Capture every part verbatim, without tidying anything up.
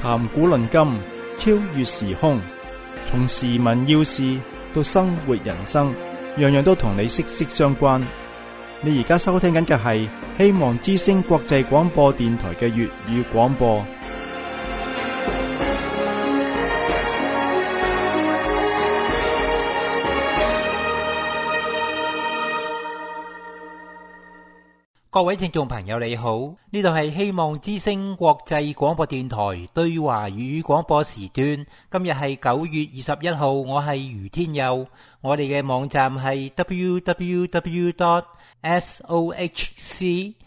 談古論今，超越時空，從時聞要事到生活人生，樣樣都同你息息相關。你而家收聽緊嘅係希望之聲國際廣播電台嘅粵語廣播。 各位聽眾朋友你好，呢度係希望之聲國際廣播電台對華粵語廣播時段。今日係九月二十一號，我係余天佑。我哋嘅網站係 double-u double-u double-u dot sohcradio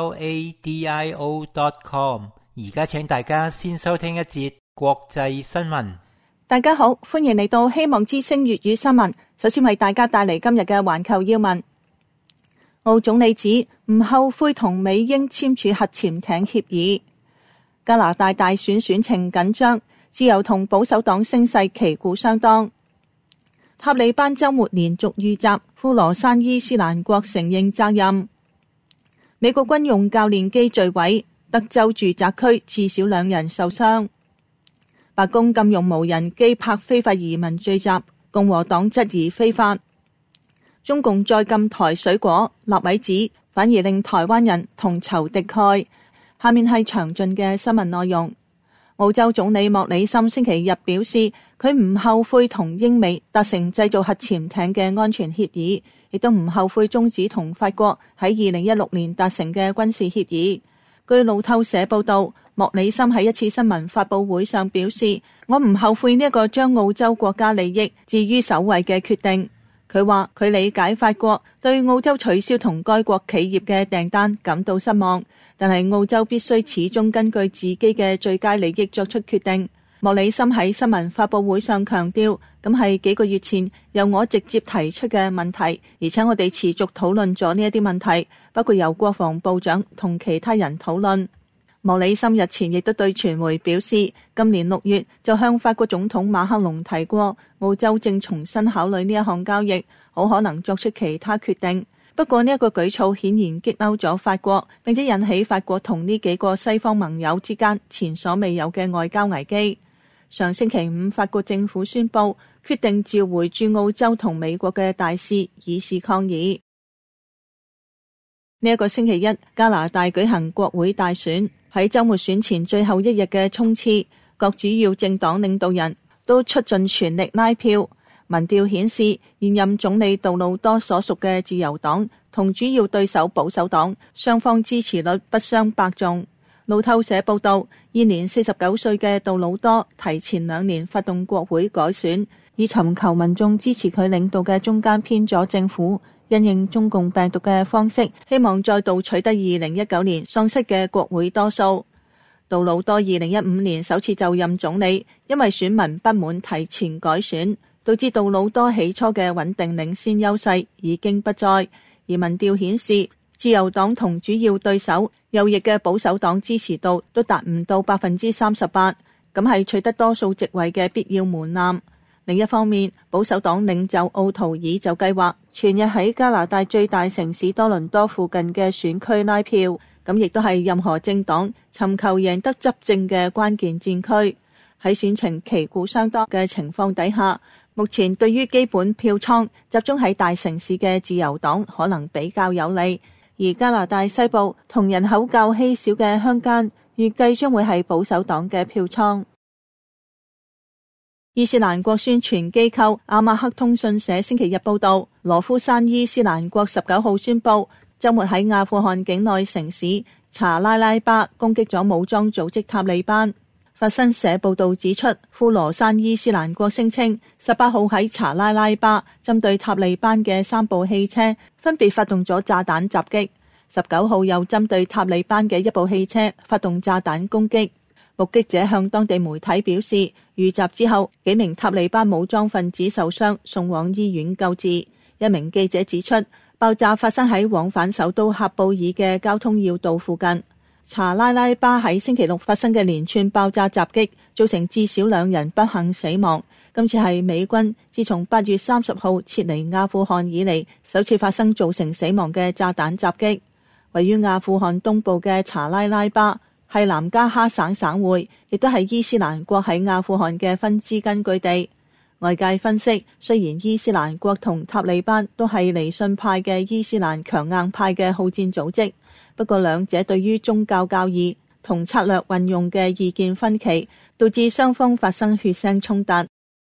dot com。而家請大家先收聽一節國際新聞。 大家好，歡迎嚟到希望之聲粵語新聞。首先為大家帶嚟今日嘅環球要聞。澳總理指唔後悔同美英簽署核潛艇協議。加拿大大選選情緊張，自由同保守黨聲勢旗鼓相當。塔利班周末連續遇襲，呼羅珊伊斯蘭國承認責任。美國軍用教練機墜毀，德州住宅區至少兩人受傷。白宮禁用無人機拍非法移民聚集，共和黨質疑非法。中共再禁台水果，立委指反而令台灣人同仇敵愾。下面係詳盡嘅新聞內容。澳洲總理莫里森星期日表示，佢唔後悔同英美達成製造核潛艇嘅安全協議，亦都唔後悔終止同法國喺二零一六年達成嘅軍事協議。據路透社報道，莫里森喺一次新聞發佈會上表示，我唔後悔呢一個將澳洲國家利益置於首位嘅決定。佢話佢理解法國對澳洲取消同該國企業嘅訂單感到失望，但係澳洲必須始終根據自己嘅最佳利益作出決定。莫里森喺新聞發佈會上強調，咁係幾個月前由我直接提出嘅問題，而且我哋持續討論咗呢一啲問題，包括由國防部長同其他人討論。莫里森日前亦都對傳媒表示，今年六月就向法國總統馬克龍提過，澳洲正重新考慮呢一項交易，好可能作出其他決定。不過呢一個舉措顯然激嬲咗法國，並且引起法國同呢幾個西方盟友之間前所未有嘅外交危機。上星期五，法國政府宣布決定召回駐澳洲同美國嘅大使，以示抗議。呢一個星期一，加拿大舉行國會大選。喺週末選前最後一日嘅衝刺，各主要政黨領導人都出盡全力拉票。民調顯示，現任總理杜魯多所屬嘅自由黨同主要對手保守黨雙方支持率不相伯仲。路透社報道，現年四十九歲嘅杜魯多提前兩年發動國會改選，以尋求民眾支持佢領導嘅中間偏左政府，因應中共病毒嘅方式，希望再度取得二零一九年喪失嘅國會多數。杜魯多二零一五年首次就任總理，因為選民不滿提前改選，導致杜魯多起初嘅穩定領先優勢已經不再。而民調顯示，自由黨同主要對手右翼嘅保守黨支持度都達唔到百分之三十八，咁係取得多數席位嘅必要門檻。另一方面，保守黨領袖奧圖爾就計劃全日喺加拿大最大城市多倫多附近嘅選區拉票，咁亦都係任何政黨尋求贏得執政嘅關鍵戰區。喺選情旗鼓相當嘅情況底下，目前對於基本票倉集中喺大城市嘅自由黨可能比較有利，而加拿大西部同人口較稀少嘅鄉間，預計將會係保守黨嘅票倉。伊斯蘭國宣傳機構阿馬克通訊社星期日報道，羅夫山伊斯蘭國十九號宣布，周末喺阿富汗境內城市查拉拉巴攻擊咗武裝組織塔利班。法新社報道指出，呼羅珊伊斯蘭國聲稱，十八號喺查拉拉巴針對塔利班嘅三部汽車分別發動咗炸彈襲擊，十九號又針對塔利班嘅一部汽車發動炸彈攻擊。目擊者向當地媒體表示，遇襲之後，幾名塔利班武裝分子受傷，送往醫院救治。一名記者指出，爆炸發生喺往返首都喀布爾嘅交通要道附近。查拉拉巴喺星期六發生嘅連串爆炸襲擊，造成至少兩人不幸死亡。今次係美軍自從八月三十號撤離阿富汗以嚟，首次發生造成死亡嘅炸彈襲擊。位於阿富汗東部嘅查拉拉巴， 係南加哈省省會，亦都係伊斯蘭國喺阿富汗嘅分支根據地。外界分析，雖然伊斯蘭國同塔利班都係離遜派嘅伊斯蘭強硬派嘅好戰組織，不過兩者對於宗教教義同策略運用嘅意見分歧，導致雙方發生血腥衝突。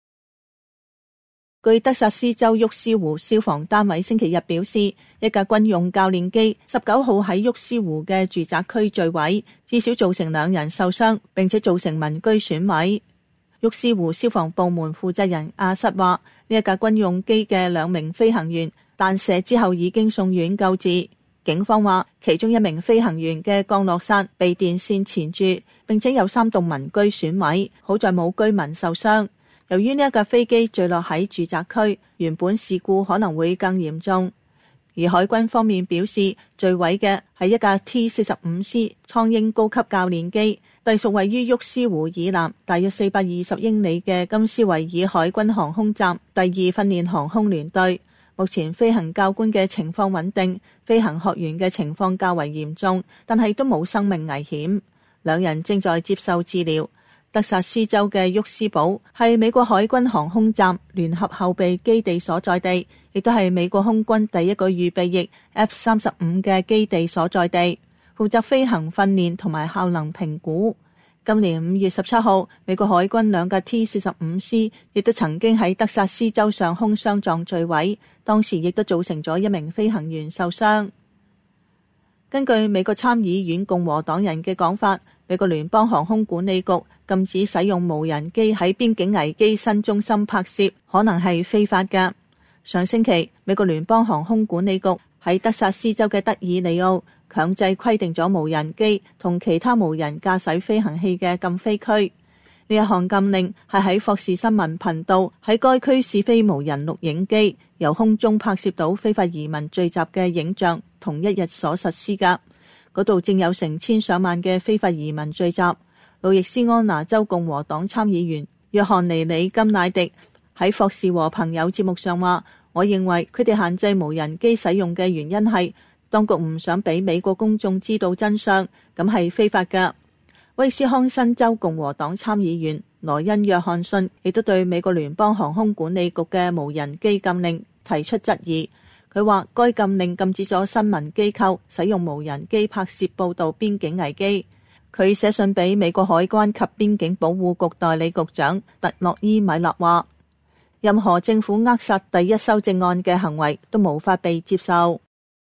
據德薩斯州沃斯湖消防單位星期日表示，一架軍用教練機十九號喺沃斯湖嘅住宅區墜毀，至少造成兩人受傷，並且造成民居損毀。沃斯湖消防部門負責人阿瑟話，呢一架軍用機嘅兩名飛行員彈射之後已經送院救治。警方話，其中一名飛行員嘅降落傘被電線纏住，並且有三棟民居損毀，好在冇居民受傷。由於呢一架飛機墜落喺住宅區，原本事故可能會更嚴重。而海軍方面表示，墜毀嘅係一架 T 四十五 C 蒼鷹高級教練機，隸屬位於沃斯湖以南大約四百二十英里嘅金斯維爾海軍航空站第二訓練航空聯隊。目前飛行教官嘅情況穩定，飛行學員嘅情況較為嚴重，但係都冇生命危險。兩人正在接受治療。德薩斯州嘅沃斯堡係美國海軍航空站聯合後備基地所在地，亦都係美國空軍第一個預備役 F 三十五嘅基地所在地，負責飛行訓練同埋效能評估。今年五月十七號，美國海軍兩架 T 四十五 C 亦都曾經喺德薩斯州上空相撞墜毀，當時亦都造成咗一名飛行員受傷。根據美國參議院共和黨人嘅講法，美國聯邦航空管理局禁止使用無人機喺邊境危機新中心拍攝，可能係非法嘅。上星期，美國聯邦航空管理局喺德薩斯州嘅德爾里奧強制規定咗無人機同其他無人駕駛飛行器嘅禁飛區。呢一項禁令係喺霍士新聞頻道喺該區試飛無人錄影機由空中拍攝到非法移民聚集嘅影像同一日所實施㗎。嗰度正有成千上萬嘅非法移民聚集。路易斯安那州共和黨參議員約翰尼里金乃迪喺霍士和朋友節目上話，我認為佢哋限制無人機使用嘅原因係當局唔想俾美國公眾知道真相，咁係非法㗎。威斯康辛州共和黨參議員羅恩約翰遜亦都對美國聯邦航空管理局嘅無人機禁令提出質疑。佢話該禁令禁止咗新聞機構使用無人機拍攝報導邊境危機。佢寫信俾美國海關及邊境保護局代理局長特洛伊米勒話，任何政府扼殺第一修正案嘅行為都無法被接受。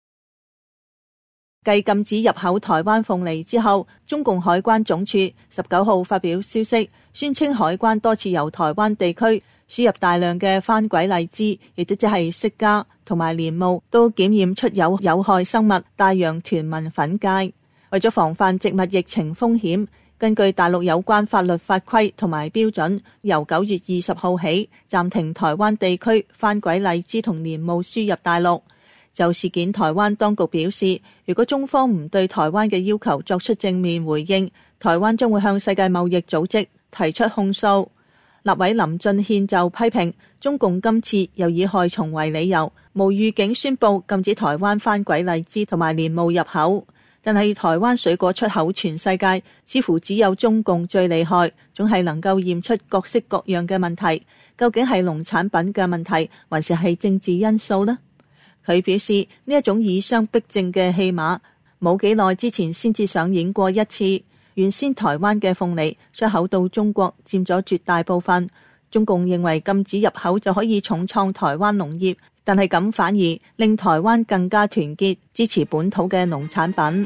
繼禁止入口台灣鳳梨之後，中共海關總署十九號發表消息，宣稱海關多次由台灣地區輸入大量嘅番鬼荔枝，亦都即係釋迦同埋蓮霧，都檢驗出有有害生物大洋團紋粉介。為咗防範植物疫情風險，根據大陸有關法律法規同埋標準，由九月二十號起暫停台灣地區番鬼荔枝同蓮霧輸入大陸。就事件，台灣當局表示，如果中方唔對台灣嘅要求作出正面回應，台灣將會向世界貿易組織提出控訴。立委林俊憲就批評中共今次又以害蟲為理由，無預警宣布禁止台灣番鬼荔枝同埋蓮霧入口。但係台灣水果出口全世界，似乎只有中共最厲害，總係能夠驗出各式各樣嘅問題。究竟係農產品嘅問題，還是係政治因素呢？佢表示呢一種以商逼政嘅戲碼，冇幾耐之前先至上演過一次。原先台灣嘅鳳梨出口到中國佔咗絕大部分，中共認為禁止入口就可以重創台灣農業，但係咁反而令台灣更加團結，支持本土嘅農產品。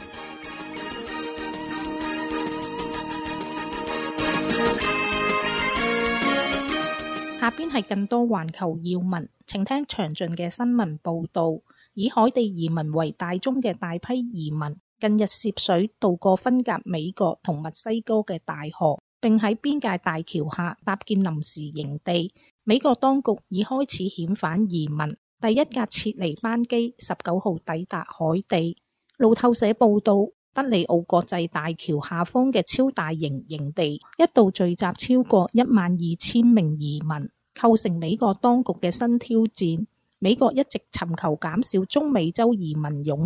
下邊係更多環球要聞，請聽詳盡嘅新聞報導。以海地移民為大宗嘅大批移民，近日涉水渡過分隔美國同墨西哥嘅大河，並喺邊界大橋下搭建臨時營地。美國當局已開始遣返移民，第一架撤離班機十九號抵達海地。路透社報導，德里奧國際大橋下方嘅超大型營地一度聚集超過一萬二千名移民，構成美國當局嘅新挑戰。美國一直尋求減少中美洲移民湧入，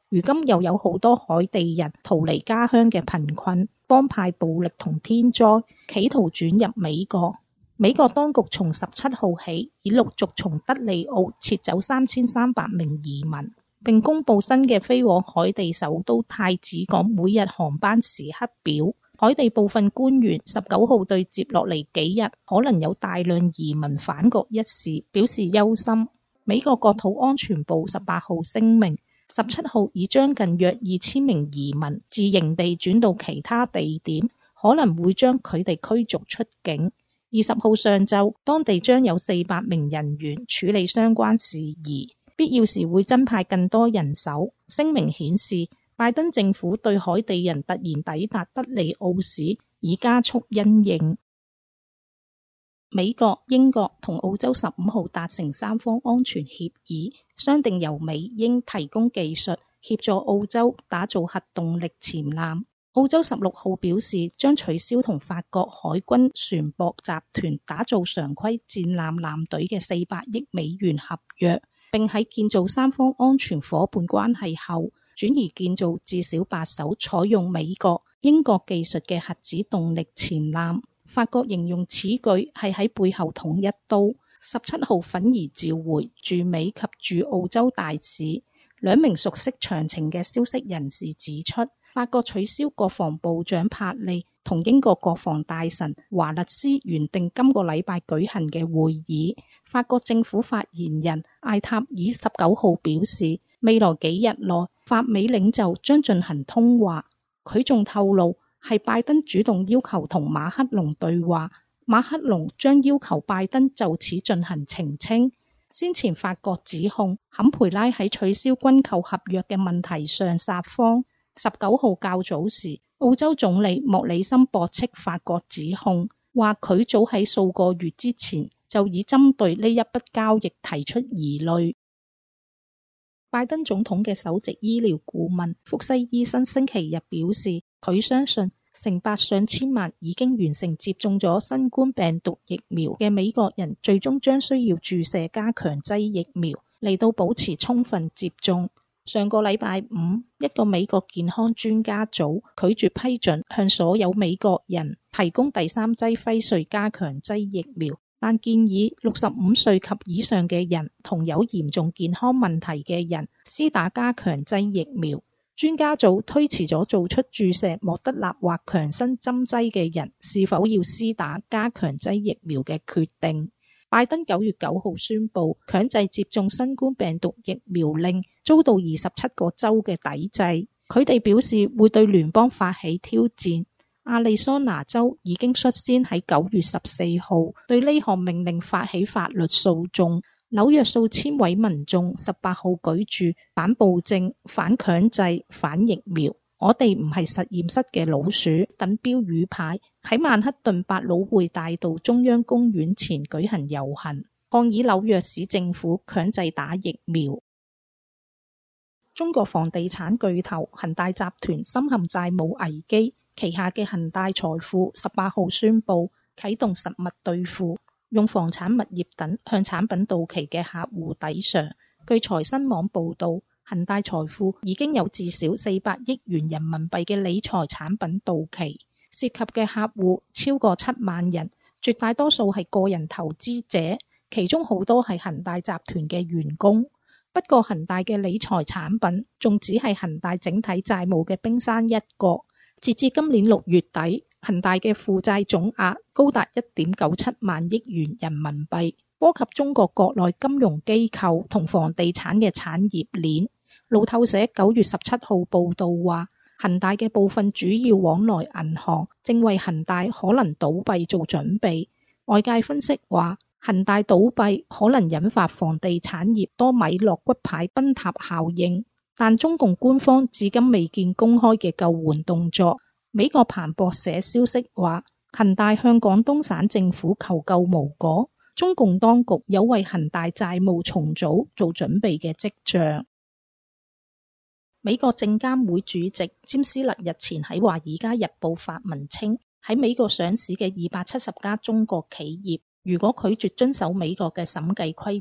如今又有好多海地人逃離家鄉嘅貧困、幫派暴力同天災，企圖轉入美國。美國當局從十七號起，已陸續從德里奧撤走三千三百名移民，並公布新嘅飛往海地首都太子港每日航班時刻表。海地部分官員十九號對接落嚟幾日可能有大量移民返國一事表示憂心。美國國土安全部十八號聲明，十七號已將近約二千名移民自營地轉到其他地點，可能會將佢哋驅逐出境。二十號上晝，當地將有四百名人員處理相關事宜，必要時會增派更多人手。聲明顯示，拜登政府對海地人突然抵達德里奧時已加速因應。美國、英國同澳洲十五號達成三方安全協議，商定由美英提供技術協助澳洲打造核動力潛艦。澳洲十六號表示將取消同法國海軍船舶集團打造常規戰艦艦隊嘅四百億美元合約，並喺建造三方安全夥伴關係後，轉移建造至少八艘採用美國、英國技術嘅核子動力潛艦。法國形容此舉係喺背後捅一刀。十七號憤而召回駐美及駐澳洲大使。兩名熟悉詳情嘅消息人士指出，法國取消國防部長帕利同英國國防大臣華勒斯原定今個禮拜舉行嘅會議。法國政府發言人艾塔爾十九號表示，未來幾日內法美領袖將進行通話。佢仲透露，係拜登主動要求同馬克龍對話，馬克龍將要求拜登就此進行澄清。先前法國指控坎培拉喺取消軍購合約嘅問題上撒謊。十九號較早時，澳洲總理莫里森駁斥法國指控，話佢早喺數個月之前就已針對呢一筆交易提出疑慮。拜登總統嘅首席醫療顧問福西醫生星期日表示，佢相信成百上千萬已經完成接種咗新冠病毒疫苗嘅美國人，最終將需要注射加強劑疫苗嚟到保持充分接種。上個禮拜五，一個美國健康專家組拒絕批准向所有美國人提供第三劑輝瑞加強劑疫苗，但建議六十五歲及以上嘅人同有嚴重健康問題嘅人施打加強劑疫苗。專家組推遲咗做出注射莫德納或強生針劑嘅人是否要施打加強劑疫苗嘅決定。拜登九月九號宣布強制接種新冠病毒疫苗令遭到二十七個州嘅抵制，佢哋表示會對聯邦發起挑戰。亞利桑那州已經率先喺九月十四號對呢項命令發起法律訴訟。紐約數千位民眾十八號舉住反暴政、反強制、反疫苗，我哋唔係實驗室嘅老鼠等標語牌喺曼克頓百老匯大道中央公園前舉行遊行，抗議紐約市政府強制打疫苗。中國房地產巨頭恒大集團深陷債務危機，旗下嘅恒大財富十八號宣布啟動實物兌付，用房產物業等向產品到期嘅客戶抵償。據財新網報道，恒大財富已經有至少四百億元人民幣嘅理財產品到期，涉及嘅客戶超過七萬人，絕大多數係個人投資者，其中好多係恒大集團嘅員工。不過恒大嘅理財產品仲只係恒大整體債務嘅冰山一角。截至今年六月底，恒大嘅負債總額高達一點九七萬億元人民幣，波及中國國內金融機構同房地產嘅產業鏈。路透社九月十七號報道話，恒大嘅部分主要往來銀行正為恒大可能倒閉做準備。外界分析話，恒大倒閉可能引發房地產業多米諾骨牌崩塌效應，但中共官方至今未見公開嘅救援動作。美國彭博社消息話，恒大向廣東省政府求救無果，中共當局有為恒大債務重組做準備嘅跡象。美國證監會主席詹斯勒日前喺《華爾街日報》發文稱，喺美國上市嘅二百七十家中國企業，如果拒絕遵守美國嘅審計規則，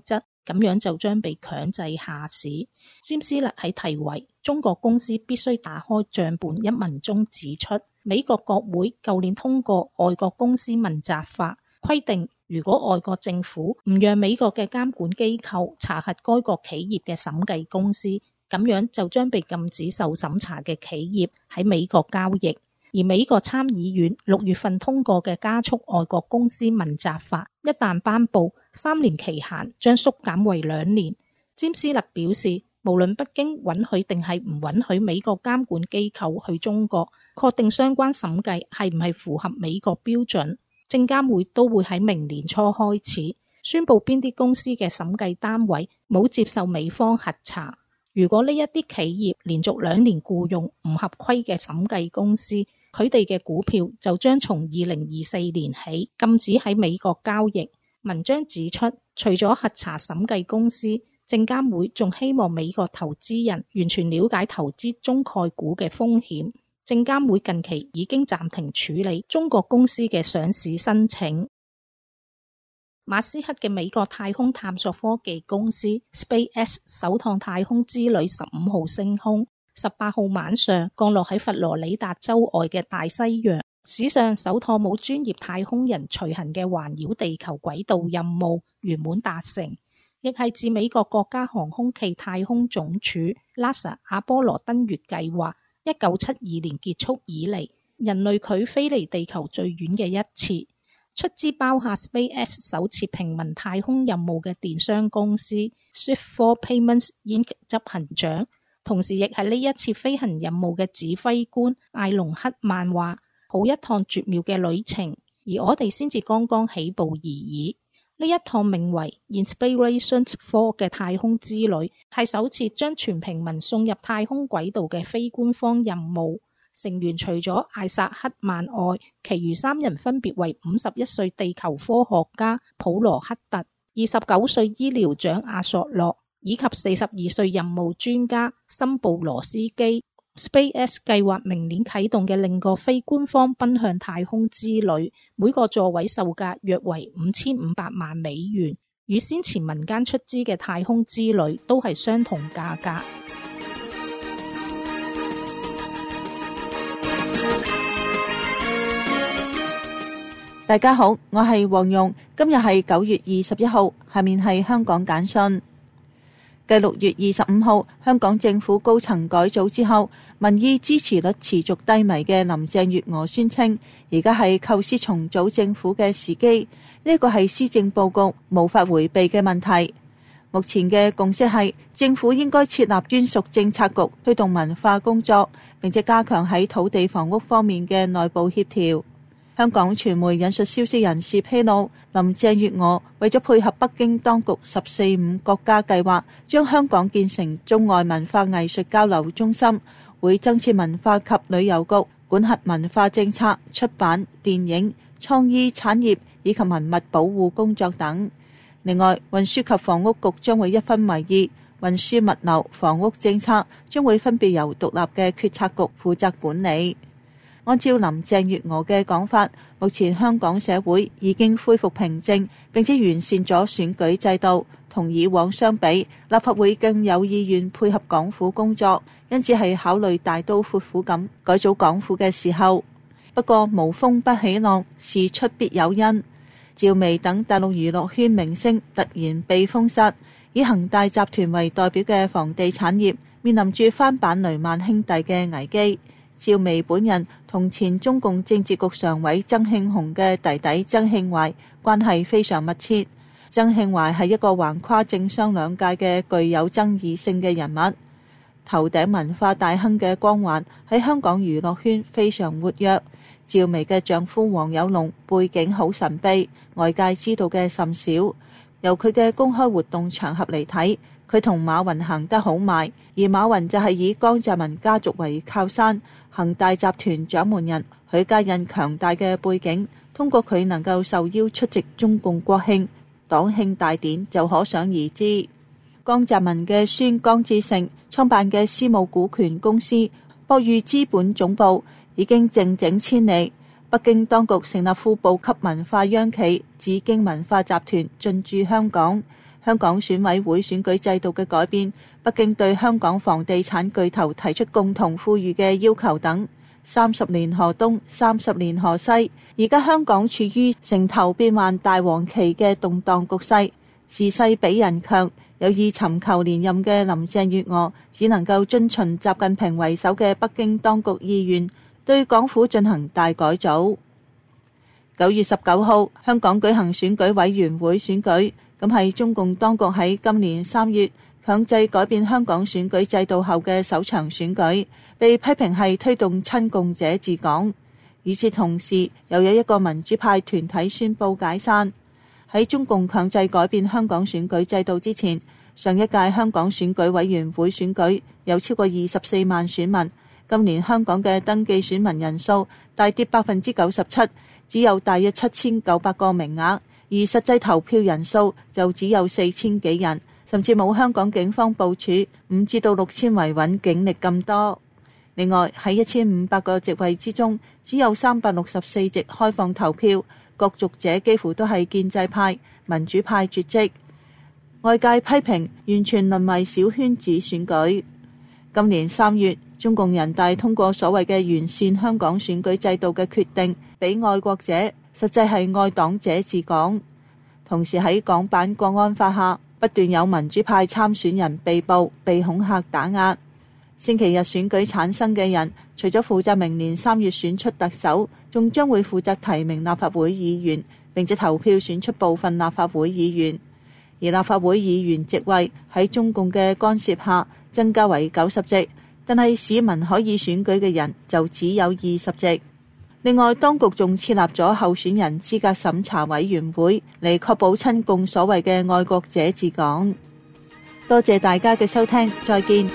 咁樣就將被強制下市。詹斯勒喺題為中國公司必須打開賬本一文中指出，美國國會舊年通過外國公司問責法，規定如果外國政府唔讓美國嘅監管機構查核該國企業嘅審計公司，咁樣就將被禁止受審查嘅企業喺美國交易。而美國參議院六月份通過嘅加速外國公司問責法，一旦頒布，三年期限將縮減為兩年。詹斯勒表示，無論北京允許定係唔允許美國監管機構去中國確定相關審計係唔係符合美國標準，證監會都會喺明年初開始宣布邊啲公司嘅審計單位冇接受美方核查。如果呢一啲企業連續兩年僱用唔合規嘅審計公司，佢哋嘅股票就將從二零二四年起禁止喺美國交易。文章指出，除咗核查審計公司，證監會仲希望美國投資人完全了解投資中概股嘅風險。證監會近期已經暫停處理中國公司嘅上市申請。馬斯克嘅美國太空探索科技公司 SpaceX 首趟太空之旅十五號升空，十八號晚上降落喺佛羅里達州外嘅大西洋，史上首趟冇專業太空人隨行嘅環繞地球軌道任務圓滿達成，亦係自美國國家航空暨太空總署 NASA 阿波羅登月計劃一九七二年結束以嚟，人類距飛離地球最遠嘅一次。出資包下 SpaceX 首次平民太空任務嘅電商公司 Swift four Payments Incorporated 執行長，同時亦係呢一次飛行任務嘅指揮官艾隆克曼話：好一趟絕妙嘅旅程，而我哋先至剛剛起步而已。呢一趟名為 Inspiration four 嘅太空之旅，係首次將全平民送入太空軌道嘅非官方任務。成員除咗艾薩克曼外，其餘三人分別為五十一歲地球科學家普羅克特、二十九歲醫療長阿索洛以及四十二歲任務專家森布羅斯基。SpaceX 計劃明年啟動嘅另一個非官方奔向太空之旅，每個座位售價約為五千五百萬美元，與先前民間出資嘅太空之旅都係相同價格。 大家好，我係黃蓉，今日係九月二十一號，下面係香港簡訊。繼六月二十五號香港政府高層改組之後，民意支持率持續低迷嘅林鄭月娥宣稱，而家係構思重組政府嘅時機，呢個係施政報告無法迴避嘅問題。目前嘅共識係，政府應該設立專屬政策局，推動文化工作，並且加強喺土地房屋方面嘅內部協調。香港傳媒引述消息人士披露，林鄭月娥為咗配合北京當局十四五國家計劃，將香港建成中外文化藝術交流中心，會增設文化及旅遊局，管轄文化政策、出版、電影、創意產業以及文物保護工作等。另外，運輸及房屋局將會一分為二，運輸物流、房屋政策將會分別由獨立嘅決策局負責管理。按照林鄭月娥嘅講法，目前香港社會已經恢復平靜，並且完善咗選舉制度，同以往相比，立法會更有意願配合港府工作，因此係考慮大刀闊斧咁改組港府嘅時候。不過無風不起浪，事出必有因。趙薇等大陸娛樂圈明星突然被封殺，以恒大集團為代表嘅房地產業面臨住翻版雷曼兄弟嘅危機。趙薇本人同前中共政治局常委曾慶紅嘅弟弟曾慶懷關係非常密切。曾慶懷係一個橫跨政商兩界嘅具有爭議性嘅人物，頭頂文化大亨嘅光環喺香港娛樂圈非常活躍。趙薇嘅丈夫黃有龍背景好神秘，外界知道嘅甚少。由佢嘅公開活動場合嚟睇，佢同馬雲行得好埋，而馬雲就係以江澤民家族為靠山。恒大集團掌門人許家印強大嘅背景，通過佢能夠受邀出席中共國慶、黨慶大典就可想而知。江澤民嘅孫江志成創辦嘅私募股權公司博裕資本總部已經靜靜遷離，北京當局成立副部級文化央企紫荊文化集團進駐香港， 香港選委會選舉制度嘅改變，北京對香港房地產巨頭提出共同富裕嘅要求等，三十年河東，三十年河西，而家香港處於城頭變幻大黃旗嘅動盪局勢，時勢比人強，有意尋求連任嘅林鄭月娥只能夠遵循習近平為首嘅北京當局意願，對港府進行大改組。九月十九號，香港舉行選舉委員會選舉，咁係中共當局喺今年三月強制改變香港選舉制度後嘅首場選舉，被批評係推動親共者治港。與此同時，又有一個民主派團體宣布解散。喺中共強制改變香港選舉制度之前，上一屆香港選舉委員會選舉有超過二十四萬選民，今年香港嘅登記選民人數大跌百分之九十七，只有大約七千九百個名額，而實際投票人數就只有四千幾人，甚至冇香港警方部署五至到六千維穩警力咁多。另外喺一千五百個席位之中，只有三百六十四席開放投票，角逐者幾乎都係建制派、民主派絕跡。外界批評完全淪為小圈子選舉。今年三月，中共人大通過所謂嘅完善香港選舉制度嘅決定，俾愛國者，實際係愛黨者治港。同時喺港版國安法下，不斷有民主派參選人被捕、被恐嚇打壓。星期日選舉產生嘅人，除咗負責明年三月選出特首，仲將會負責提名立法會議員，並且投票選出部分立法會議員。而立法會議員席位喺中共嘅干涉下增加為九十席，但係市民可以選舉嘅人就只有二十席。另外，當局仲設立咗候選人資格審查委員會，嚟確保親共所謂嘅愛國者治港。多謝大家嘅收聽，再見。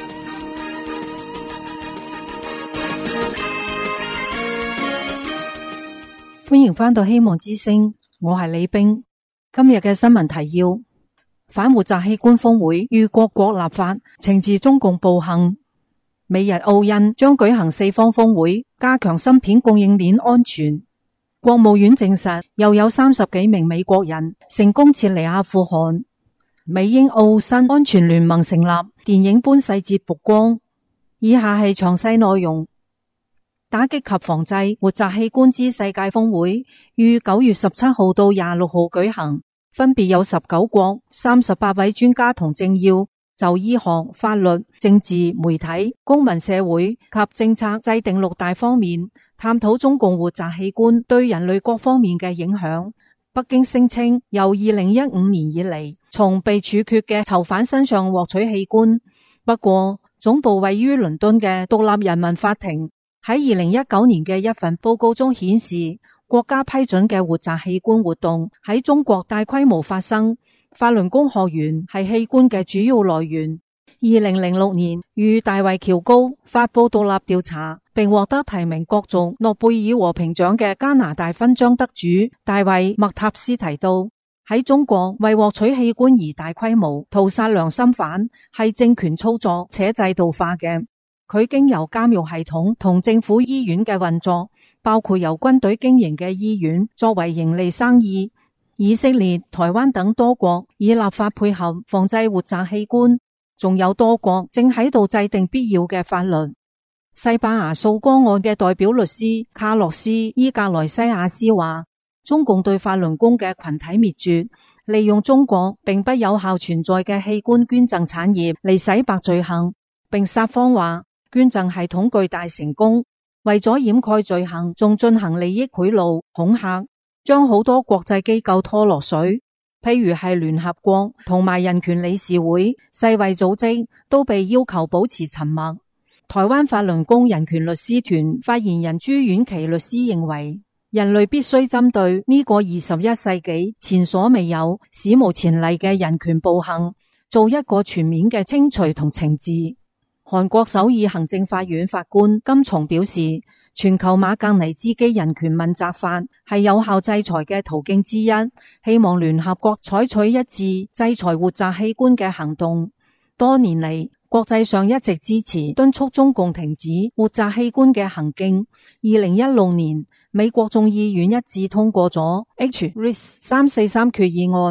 歡迎返到希望之聲，我係李冰。今日嘅新聞提要：反活摘器官峰會與各國立法懲治中共暴行。美日澳印將舉行四方峰會，加強芯片供應鏈安全。國務院證實又有三十幾名美國人成功撤離阿富汗。美英澳新安全聯盟成立，電影般細節曝光。以下係詳細內容。打擊及防制活摘器官之世界峰會於九月十七號到廿六號舉行，分別有十九國、三十八位專家同政要就醫學、法律、政治、媒體、公民社會及政策制定六大方面，探討中共活摘器官對人類各方面嘅影響。北京聲稱由二零一五年以嚟，從被處決嘅囚犯身上獲取器官。不過，總部位於倫敦嘅獨立人民法庭喺二零一九年嘅一份報告中顯示，國家批准嘅活摘器官活動喺中國大規模發生。法輪功學員係器官嘅主要來源。二零零六年，與大衛喬高發布獨立調查，並獲得提名角逐諾貝爾和平獎嘅加拿大勳章得主大衛麥塔斯提到，喺中國為獲取器官而大規模屠殺良心犯係政權操作且制度化嘅。佢經由監獄系統同政府醫院嘅運作，包括由軍隊經營嘅醫院作為盈利生意。以色列、台灣等多國以立法配合防制活摘器官，仲有多國正喺度制定必要嘅法律。西班牙訴光案嘅代表律師卡洛斯伊格萊西亞斯話，中共對法輪功嘅群體滅絕，利用中國並不有效存在嘅器官捐贈產業嚟洗白罪行，並撒謊話捐贈系統巨大成功，為咗掩蓋罪行，仲進行利益賄賂、恐嚇，將好多國際機構拖落水，譬如係聯合國同埋人權理事會、世衛組織都被要求保持沉默。台灣法輪功人權律師團發言人朱婉琪律師認為，人類必須針對呢個二十一世紀前所未有、史無前例嘅人權暴行，做一個全面嘅清除同懲治。韓國首爾行政法院法官金松表示，全球馬格尼茲基人權問責法係有效制裁嘅途徑之一，希望聯合國採取一致制裁活摘器官嘅行動。多年嚟，國際上一直支持敦促中共停止活摘器官嘅行徑。二零一六年，美國眾議院一致通過咗 H R 三四三決議案，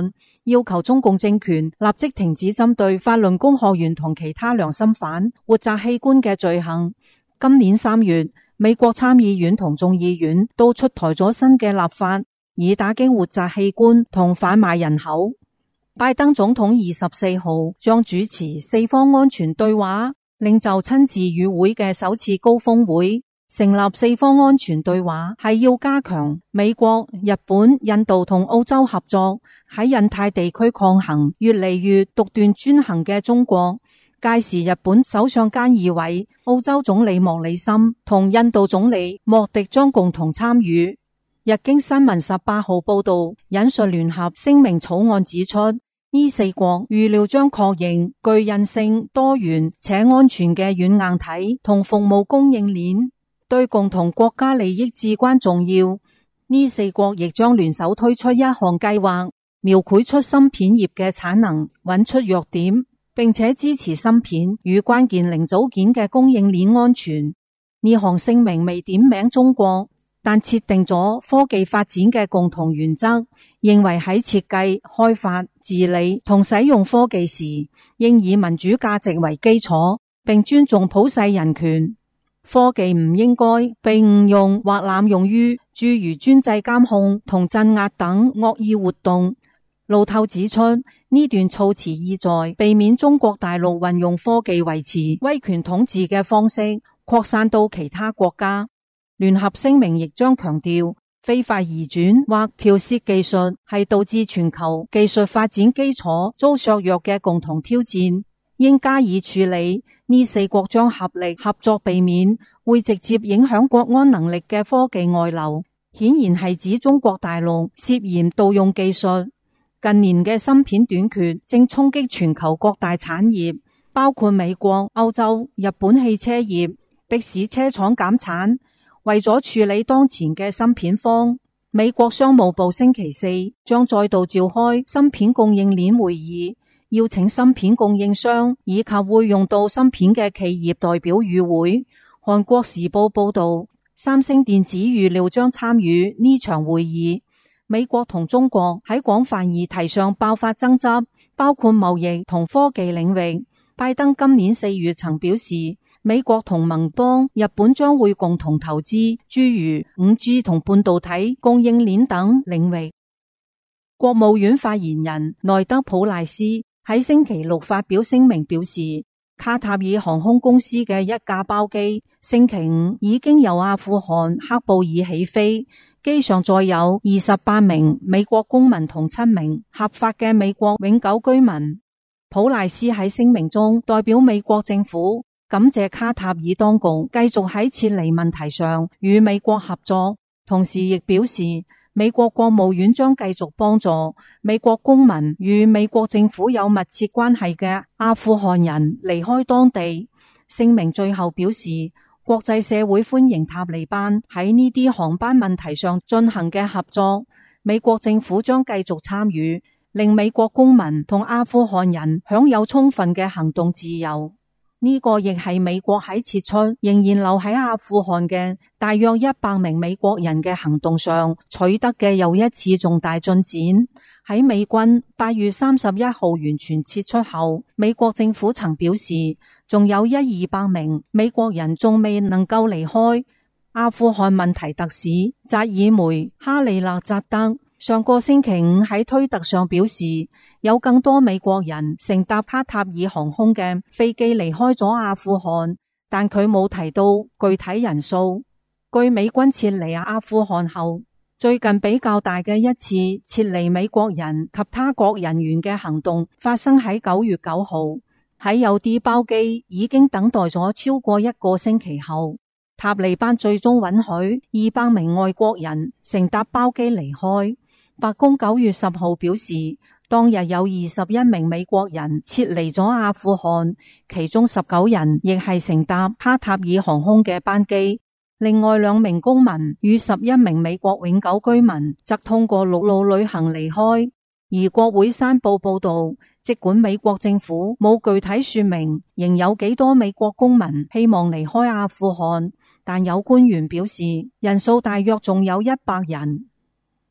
要求中共政權立即停止針對法輪功學員同其他良心犯活摘器官嘅罪行。今年三月，美國參議院同眾議院都出台咗新嘅立法，以打擊活摘器官同販賣人口。拜登總統二十四號將主持四方安全對話領袖親自與會嘅首次高峰會。成立四方安全對話係要加強美國、日本、印度同澳洲合作，喺印太地區抗衡越嚟越獨斷專行嘅中國。屆時日本首相菅義偉、澳洲總理莫里森同印度總理莫迪將共同參與。日經新聞十八號報道，引述聯合聲明草案指出，呢四國預料將確認具韌性、多元且安全嘅軟硬體同服務供應鏈，對共同國家利益至關重要。呢四國亦將聯手推出一項計劃，描繪出芯片業嘅產能，揾出弱點，並且支持芯片與關鍵零組件嘅供應鏈安全。呢項聲明未點名中國，但設定咗科技發展嘅共同原則，認為喺設計、開發、治理同使用科技時，應以民主價值為基礎，並尊重普世人權。科技唔應該被誤用或濫用於諸如專制監控同鎮壓等惡意活動。路透指出，呢段措辭意在避免中國大陸運用科技維持威權統治嘅方式擴散到其他國家。聯合聲明亦將強調，非法移轉或剽竊技術係導致全球技術發展基礎遭削弱嘅共同挑戰，應加以處理。呢四國將合力合作，避免會直接影響國安能力嘅科技外流，顯然係指中國大陸涉嫌盜用技術。近年嘅芯片短缺正衝擊全球各大產業，包括美國、歐洲、日本汽車業，迫使車廠減產。為咗處理當前嘅芯片荒，美國商務部星期四將再度召開芯片供應鏈會議，邀請芯片供應商以及會用到芯片嘅企業代表與會。韓國時報報道，三星電子預料將參與呢場會議。美國同中國喺廣泛議題上爆發爭執，包括貿易同科技領域。拜登今年四月曾表示，美國同盟邦日本將會共同投資諸如 五 G 同半導體供應鏈等領域。國務院發言人內德普賴斯喺星期六發表聲明表示，卡塔爾航空公司嘅一架包機星期五已經由阿富汗喀布爾起飛，機上載有二十八名美國公民同七名合法嘅美國永久居民。普賴斯喺聲明中代表美國政府感謝卡塔爾當局繼續喺撤離問題上與美國合作，同時亦表示美國國務院將繼續幫助美國公民與美國政府有密切關係嘅阿富汗人離開當地。聲明最後表示，國際社會歡迎塔利班喺呢啲航班問題上進行嘅合作，美國政府將繼續參與，令美國公民同阿富汗人享有充分嘅行動自由。呢個亦係美國喺撤出仍然留喺阿富汗嘅大約一百名美國人嘅行動上取得嘅又一次重大進展。喺美軍八月三十一號完全撤出後，美國政府曾表示，仲有一二百名美國人仲未能夠離開。阿富汗問題特使扎爾梅哈利勒扎德上個星期五喺推特上表示，有更多美國人乘搭卡塔爾航空嘅飛機離開咗阿富汗，但佢冇提到具體人數。據美軍撤離阿富汗後，最近比較大嘅一次撤離美國人及他國人員嘅行動發生喺九月九號，喺有啲包機已經等待咗超過一個星期後，塔利班最終允許二百名外國人乘搭包機離開。白宮九月十號表示，當日有二十一名美國人撤離咗阿富汗，其中十九人亦係乘搭卡塔爾航空嘅班機。另外兩名公民與十一名美國永久居民則通過陸路旅行離開。而國會山報報道，儘管美國政府冇具體說明仍有幾多美國公民希望離開阿富汗，但有官員表示人數大約仲有一百人。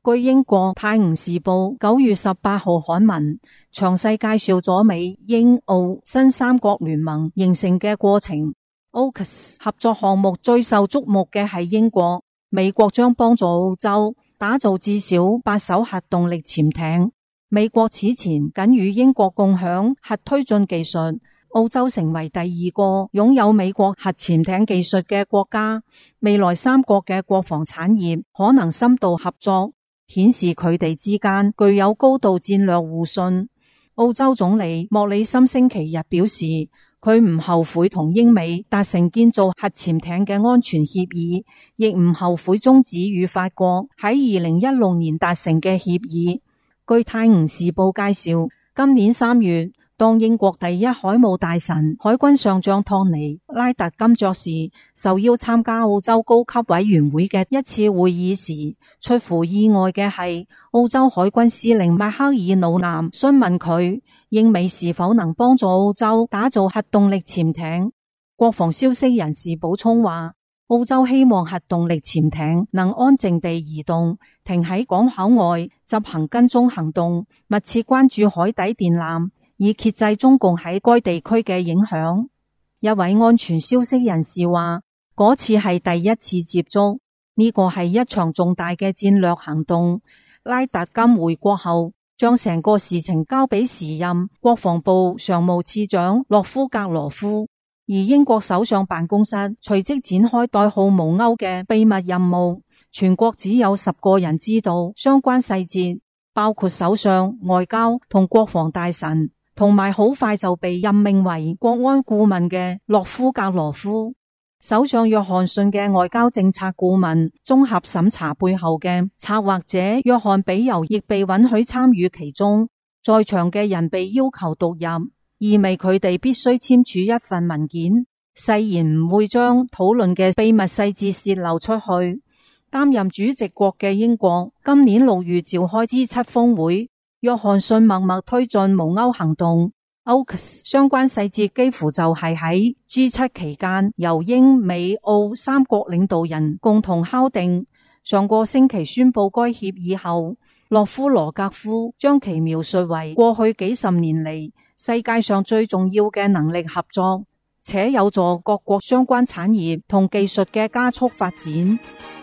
據英國《泰晤士報》九月十八號刊文，詳細介紹咗美英澳新三國聯盟形成嘅過程。O C U S 合作項目最受矚目嘅係英國，美國將幫助澳洲打造至少八艘核動力潛艇。美國此前僅與英國共享核推進技術，澳洲成為第二個擁有美國核潛艇技術嘅國家。未來三國嘅國防產業可能深度合作，顯示佢哋之間具有高度戰略互信。澳洲總理莫里森星期日表示，佢唔後悔同英美達成建造核潛艇嘅安全協議，亦唔後悔終止與法國喺二零一六年達成嘅協議。據泰晤士報介紹，今年三月，當英國第一海務大臣海軍上將托尼拉特金爵士受邀參加澳洲高級委員會嘅一次會議時，出乎意外嘅係，澳洲海軍司令邁克爾魯南詢問佢，英美是否能幫助澳洲打造核動力潛艇。國防消息人士補充話，澳洲希望核動力潛艇能安靜地移動，停喺港口外執行跟蹤行動，密切關注海底電纜，以遏制中共喺該地區嘅影響。一位安全消息人士話，嗰次係第一次接觸，呢個係一場重大嘅戰略行動。拉特金回國後，將成個事情交俾時任國防部常務次長洛夫格羅夫，而英國首相辦公室隨即展開代號無歐嘅秘密任務，全國只有十個人知道相關細節，包括首相、外交同國防大臣，同埋好快就被任命為國安顧問嘅洛夫格羅夫。首相約翰遜嘅外交政策顧問綜合審查背後嘅策劃者約翰比尤亦被允許參與其中，在場嘅人被要求讀入，意味佢哋必須簽署一份文件，誓言唔會將討論嘅秘密細節洩漏出去。擔任主席國嘅英國今年六月召開 G 七 峰會，約翰遜默默推進無歐行動。O C U S 相關細節幾乎就係喺 G 七 期間由英美澳三國領導人共同敲定。上個星期宣布該協議後，洛夫羅格夫將其描述為過去幾十年嚟世界上最重要嘅能力合作，且有助各國相關產業同技術嘅加速發展。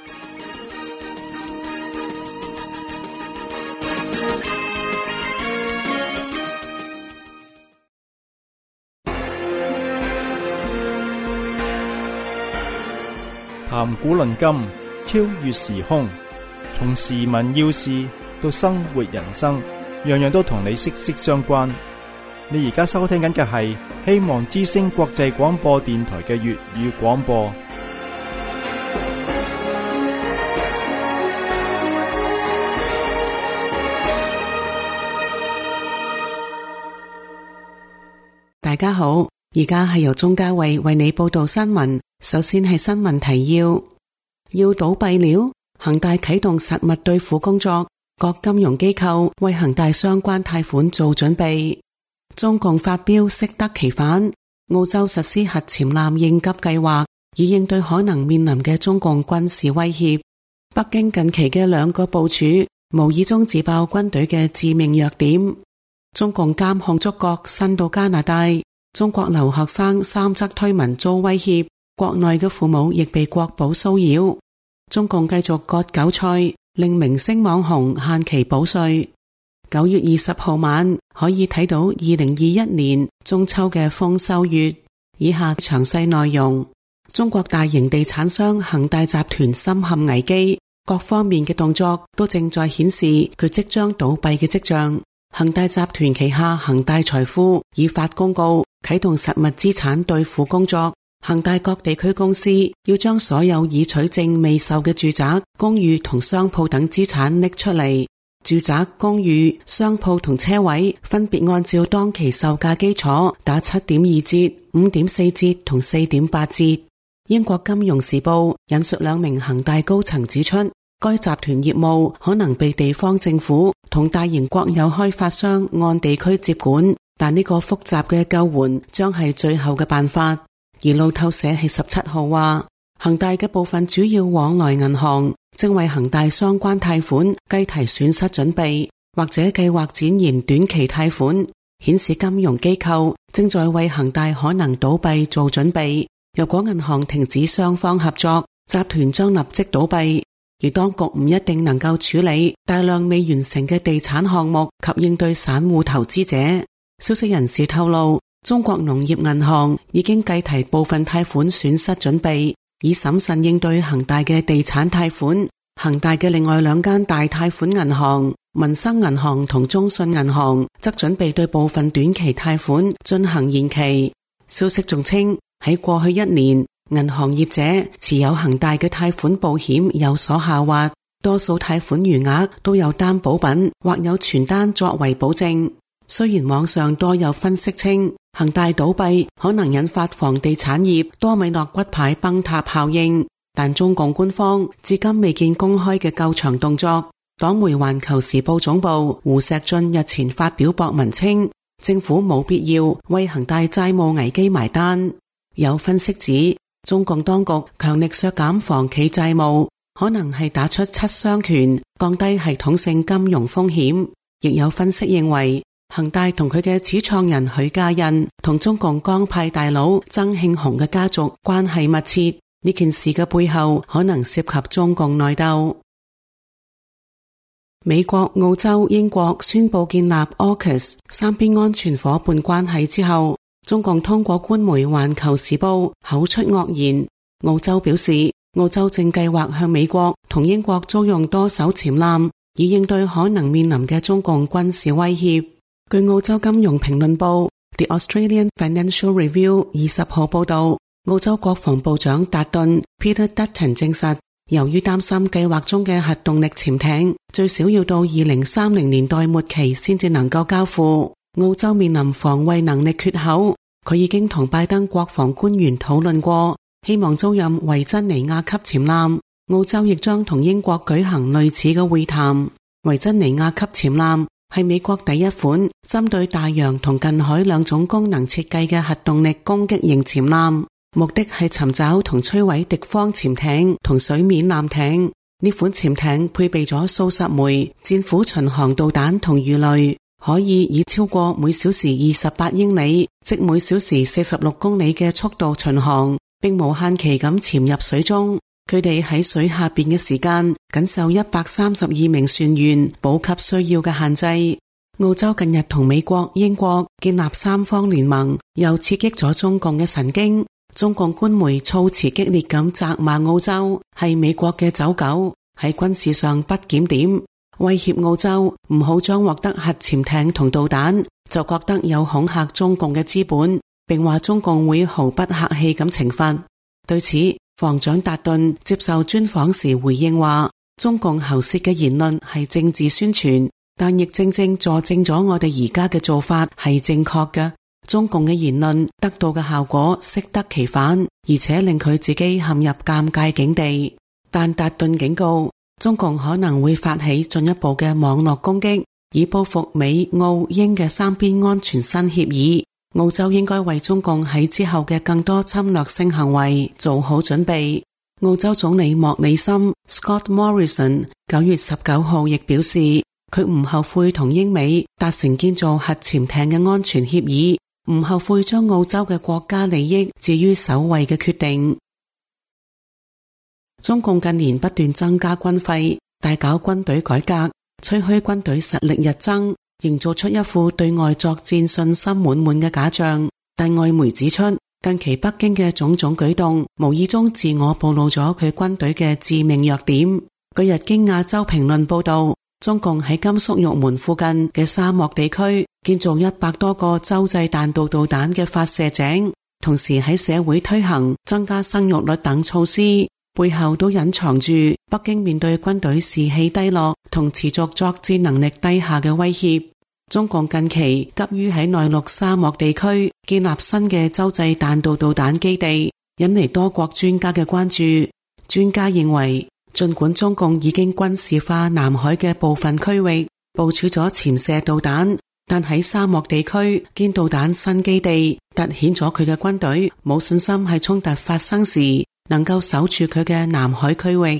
談古論今，超越時空，從時聞要事到生活人生，樣樣都同你息息相關。你而家收聽緊嘅係希望之聲國際廣播電台嘅粵語廣播。 大家好，而家係由鍾嘉慧為你報道新聞。首先係新聞提要：要倒閉了，恒大啟動實物兌付工作，各金融機構為恒大相關貸款做準備。中共發表適得其反，澳洲實施核潛艦應急計劃，以應對可能面臨嘅中共軍事威脅。北京近期嘅兩個部署，無意中自爆軍隊嘅致命弱點。中共監控觸角伸到加拿大，中國留學生三則推文遭威脅。國內嘅父母亦被國保騷擾，中共繼續割韭菜，令明星網紅限期補稅。九月二十號晚可以睇到二零二一年中秋嘅豐收月。以下詳細內容：中國大型地產商恒大集團深陷危機，各方面嘅動作都正在顯示佢即將倒閉嘅跡象。恒大集團旗下恒大財富已發公告啟動實物資產兌付工作。恒大各地區公司要將所有已取證未售嘅住宅、公寓同商鋪等資產拎出嚟。住宅、公寓、商鋪同車位分別按照當期售價基礎打七點二折、五點四折同四點八折。英國金融時報引述兩名恒大高層指出，該集團業務可能被地方政府同大型國有開發商按地區接管，但呢個複雜嘅救援將係最後嘅辦法。而路透社係十七號話，恒大嘅部分主要往來銀行正為恒大相關貸款計提損失準備，或者計劃展延短期貸款，顯示金融機構正在為恒大可能倒閉做準備。若果銀行停止雙方合作，集團將立即倒閉。而當局唔一定能夠處理大量未完成嘅地產項目及應對散戶投資者。消息人士透露，中國農業銀行已經計提部分貸款損失準備，以審慎應對恒大嘅地產貸款。恒大嘅另外兩間大貸款銀行民生銀行同中信銀行則準備對部分短期貸款進行延期。消息仲稱，喺過去一年，銀行業者持有恒大嘅貸款保險有所下滑，多數貸款餘額都有擔保品或有傳單作為保證。雖然網上多有分析稱，恒大倒閉可能引發房地產業多米諾骨牌崩塌效應，但中共官方至今未見公開嘅救場動作。黨媒環球時報總部胡錫進日前發表博文稱，政府冇必要為恒大債務危機埋單。有分析指，中共當局強力削減房企債務，可能係打出七傷拳，降低系統性金融風險。亦有分析認為，恒大同佢嘅始創人許家印同中共江派大佬曾慶紅嘅家族關係密切，呢件事嘅背後可能涉及中共內鬥。美國、澳洲、英國宣布建立 AUKUS 三邊安全夥伴關係之後，中共通過官媒環球時報口出惡言。澳洲表示，澳洲正計劃向美國同英國租用多艘潛艦，以應對可能面臨嘅中共軍事威脅。據澳洲金融評論報 The Australian Financial Review 二十號報道，澳洲國防部長達頓 Peter Dutton 證實，由於擔心計劃中嘅核動力潛艇最少要到二零三零年代末期先至能夠交付，澳洲面臨防衛能力缺口。佢已經同拜登國防官員討論過，希望租賃維珍尼亞級潛艦。澳洲亦將同英國舉行類似嘅會談。維珍尼亞級潛艦係美國第一款針對大洋同近海兩種功能設計嘅核動力攻擊型潛艦，目的係尋找同摧毀敵方潛艇同水面艦艇。呢款潛艇配備咗數十枚戰斧巡航導彈同魚雷，可以以超過每小時二十八英里，即每小時四十六公里嘅速度巡航，並無限期咁潛入水中。佢哋喺水下邊嘅時間僅受一百三十二名船員補給需要嘅限制。澳洲近日同美國、英國建立三方聯盟，又刺激咗中共嘅神經。中共官媒措辭激烈咁責罵澳洲係美國嘅走狗，喺軍事上不檢點，威脅澳洲唔好將獲得核潛艇同導彈就覺得有恐嚇中共嘅資本，並話中共會毫不客氣咁懲罰。對此，防長達頓接受專訪時回應話，中共喉舌嘅言論係政治宣傳，但亦正正佐證咗我哋而家嘅做法係正確嘅。中共嘅言論得到嘅效果適得其反，而且令佢自己陷入尷尬境地。但達頓警告，中共可能會發起進一步嘅網絡攻擊，以報復美、澳、英嘅三邊安全新協議。澳洲應該為中共喺之後嘅更多侵略性行為做好準備。澳洲總理莫里森 Scott Morrison 九月十九號亦表示，佢唔後悔同英美達成建造核潛艇嘅安全協議，唔後悔將澳洲嘅國家利益置於首位嘅決定。中共近年不斷增加軍費，大搞軍隊改革，吹噓軍隊實力日增，營造出一副對外作戰信心滿滿嘅假象。但外媒指出，近期北京嘅種種舉動無意中自我暴露咗佢軍隊嘅致命弱點。據日經亞洲評論報道，中共喺甘肅玉門附近嘅沙漠地區建造一百多個洲際彈道導彈嘅發射井，同時喺社會推行增加生育率等措施，背後都隱藏住北京面對軍隊士氣低落同持續作戰能力低下嘅威脅。中共近期急於喺內陸沙漠地區建立新嘅洲際彈道導彈基地，引嚟多國專家嘅關注。專家認為，儘管中共已經軍事化南海嘅部分區域，部署咗潛射導彈，但喺沙漠地區建導彈新基地，凸顯咗佢嘅軍隊冇信心喺衝突發生時能夠守住佢嘅南海區域。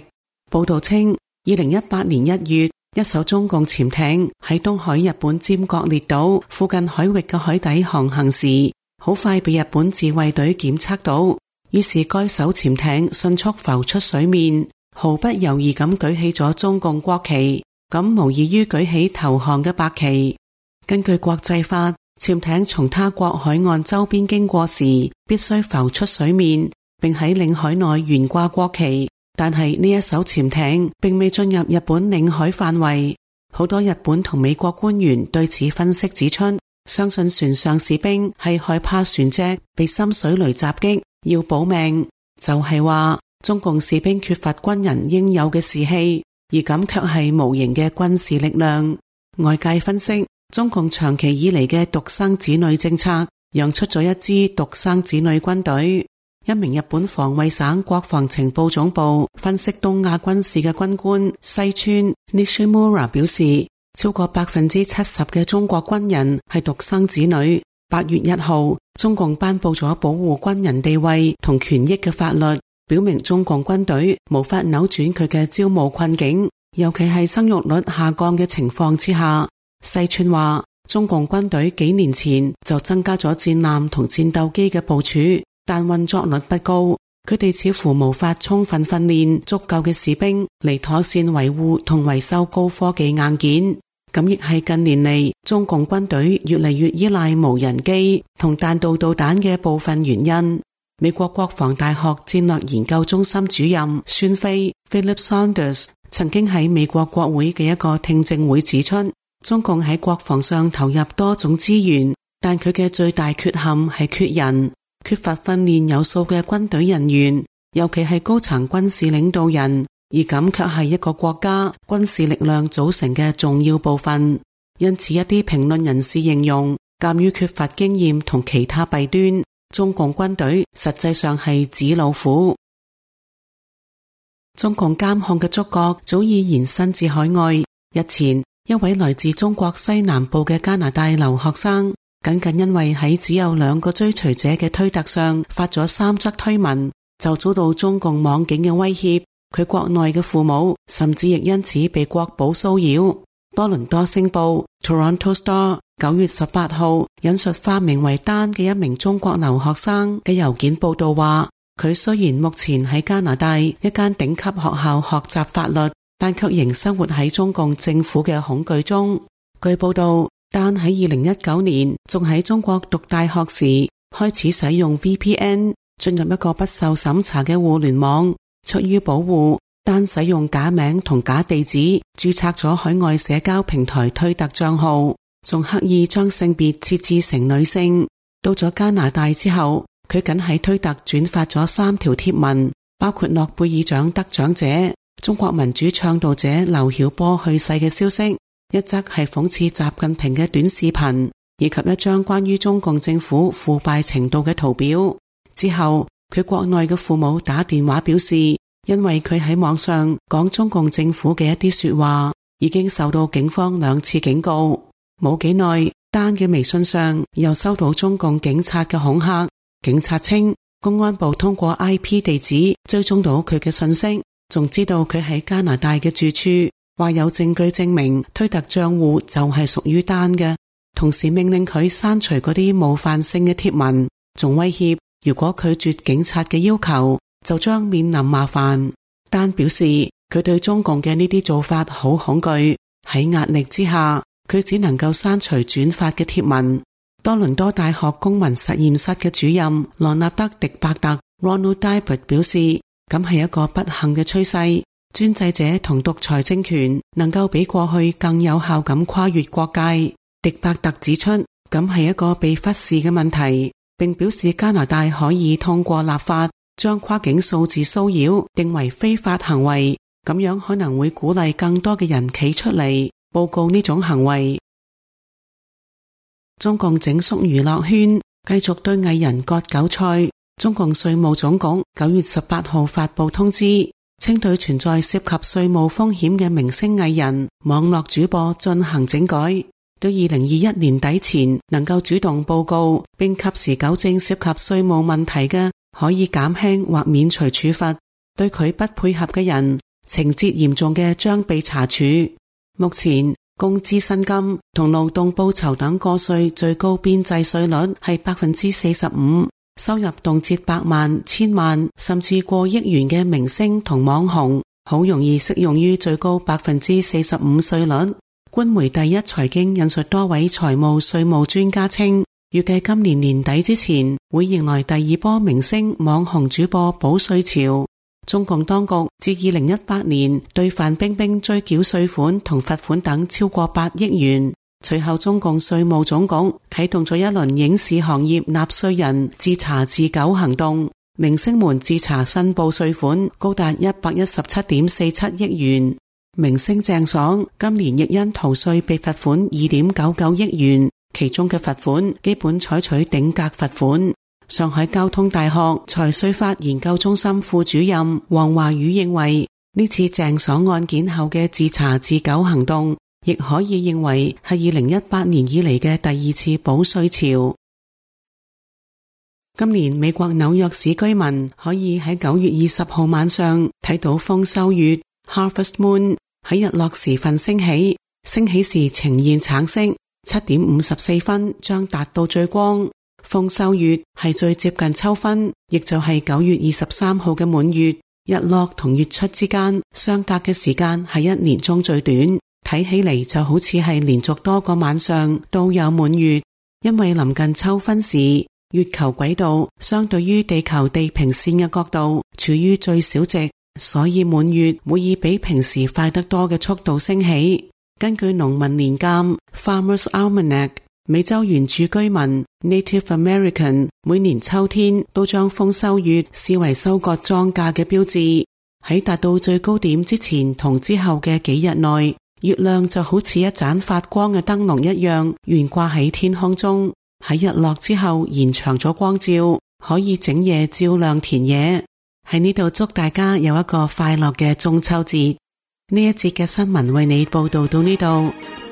報道稱，二零一八年一月，一艘中共潛艇喺東海日本尖閣列島附近海域嘅海底航行時，好快被日本自衛隊檢測到，於是該艘潛艇迅速浮出水面，毫不猶豫咁舉起咗中共國旗，咁無異於舉起投降嘅白旗。根據國際法，潛艇從他國海岸周邊經過時，必須浮出水面，並喺領海內懸掛國旗。但係呢一艘潛艇並未進入日本領海範圍。好多日本同美國官員對此分析指出，相信船上士兵係害怕船隻被深水雷襲擊，要保命。就係話中共士兵缺乏軍人應有嘅士氣，而咁卻係無形嘅軍事力量。外界分析，中共長期以嚟嘅獨生子女政策，養出咗一支獨生子女軍隊。一名日本防衛省國防情報總部分析東亞軍事嘅軍官西村 Nishimura 表示，超過百分之七十嘅中國軍人係獨生子女。八月一號，中共頒布咗保護軍人地位同權益嘅法律，表明中共軍隊無法扭轉佢嘅招募困境，尤其係生育率下降嘅情況之下。西村話，中共軍隊幾年前就增加咗戰艦同戰鬥機嘅部署，但運作率不高，佢哋似乎無法充分訓練足夠嘅士兵嚟妥善維護同維修高科技硬件。咁亦係近年嚟中共軍隊越嚟越依賴無人機同彈道導彈嘅部分原因。美國國防大學戰略研究中心主任孫飛 Philip Saunders 曾經喺美國國會嘅一個聽證會指出，中共喺國防上投入多種資源，但佢嘅最大缺陷係缺人。缺乏訓練有素嘅軍隊人員，尤其係高層軍事領導人，而咁卻係一個國家軍事力量組成嘅重要部分。因此一啲評論人士形容，鑒於缺乏經驗同其他弊端，中共軍隊實際上係紙老虎。中共監控嘅觸角早已延伸至海外。日前，一位來自中國西南部嘅加拿大留學生，僅僅因為喺只有兩個追隨者嘅推特上發咗三則推文，就遭到中共網警嘅威脅。佢國內嘅父母甚至亦因此被國保騷擾。多倫多星報 Toronto Star 九月十八號引述化名為丹嘅一名中國留學生嘅郵件報道話，佢雖然目前喺加拿大一間頂級學校學習法律，但卻仍生活喺中共政府嘅恐懼中。據報道，丹喺二零一九年仲喺中國讀大學時，開始使用 V P N 進入一個不受審查嘅互聯網。出於保護，丹使用假名同假地址注冊咗海外社交平台推特賬號，仲刻意將性別設置成女性。到咗加拿大之後，佢僅喺推特轉發咗三條貼文，包括諾貝爾獎得獎者、中國民主倡導者劉曉波去世嘅消息，一則係諷刺習近平嘅短視頻，以及一張關於中共政府腐敗程度嘅圖表。之後，佢國內嘅父母打電話表示，因為佢喺網上講中共政府嘅一啲說話，已經受到警方兩次警告。冇幾耐，丹嘅微信上又收到中共警察嘅恐嚇。警察稱，公安部通過 I P 地址追蹤到佢嘅信息，仲知道佢喺加拿大嘅住處，話有證據證明推特賬戶就係屬於丹嘅，同時命令佢刪除嗰啲冒犯性嘅貼文，仲威脅如果拒絕警察嘅要求，就將面臨麻煩。丹表示佢對中共嘅呢啲做法好恐懼，喺壓力之下，佢只能夠刪除轉發嘅貼文。多倫多大學公民實驗室嘅主任羅納德·迪伯特 Ronald Dibert 表示，咁係一個不幸嘅趨勢，專制者同獨裁政權能夠比過去更有效咁跨越國界。迪伯特指出，咁係一個被忽視嘅問題，並表示加拿大可以通過立法將跨境數字騷擾定為非法行為，咁樣可能會鼓勵更多嘅人企出嚟報告呢種行為。中共整肅娛樂圈，繼續對藝人割韭菜。中共稅務總局九月十八號發布通知，稱對存在涉及稅務風險嘅明星藝人、網絡主播進行整改，對二零二一年底前能夠主動報告並及時糾正涉及稅務問題嘅，可以減輕或免除處罰；對佢不配合嘅人， 情節嚴重嘅將被查處。目前工資薪金同勞動報酬等個稅最高邊際稅率係百分之四十五，收入動輒百萬、千萬甚至過億元嘅明星同網紅，好容易適用於最高百分之四十五稅率。官媒第一財經引述多位財務稅務專家稱，預計今年年底之前會迎來第二波明星網紅主播補稅潮。中共當局自二零一八年對范冰冰追繳稅款同罰款等超過八億元，隨後中共稅務總局啟動咗一輪影視行業納稅人自查自糾行動，明星們自查申報稅款高達一百一十七點四七億元。明星鄭爽今年亦因逃稅被罰款二點九九億元，其中嘅罰款基本採取頂格罰款。上海交通大學財稅法研究中心副主任黃華宇認為，呢次鄭爽案件後嘅自查自糾行動，亦可以認為係二零一八年以嚟嘅第二次補稅潮。今年美國紐約市居民可以喺九月二十號晚上睇到豐收月 Harvest Moon 喺日落時分升起，升起時呈現橙色，七點五十四分將達到最光。豐收月係最接近秋分，亦就係九月二十三號嘅滿月。日落同月出之間相隔嘅時間係一年中最短，睇起嚟就好似係連續多個晚上都有滿月。因為臨近秋分時，月球軌道相對於地球地平線嘅角度處於最小值，所以滿月會以比平時快得多嘅速度升起。根據農民年鑑 Farmer's Almanac， 美洲原住居民 Native American 每年秋天都將豐收月視為收割莊稼嘅標誌。喺達到最高點之前同之後嘅幾日內，月亮就好似一盞發光嘅燈籠一樣懸掛喺天空中。喺日落之後延長咗光照，可以整夜照亮田野。喺呢度祝大家有一個快樂嘅中秋節。呢一節嘅新聞為你報道到呢度。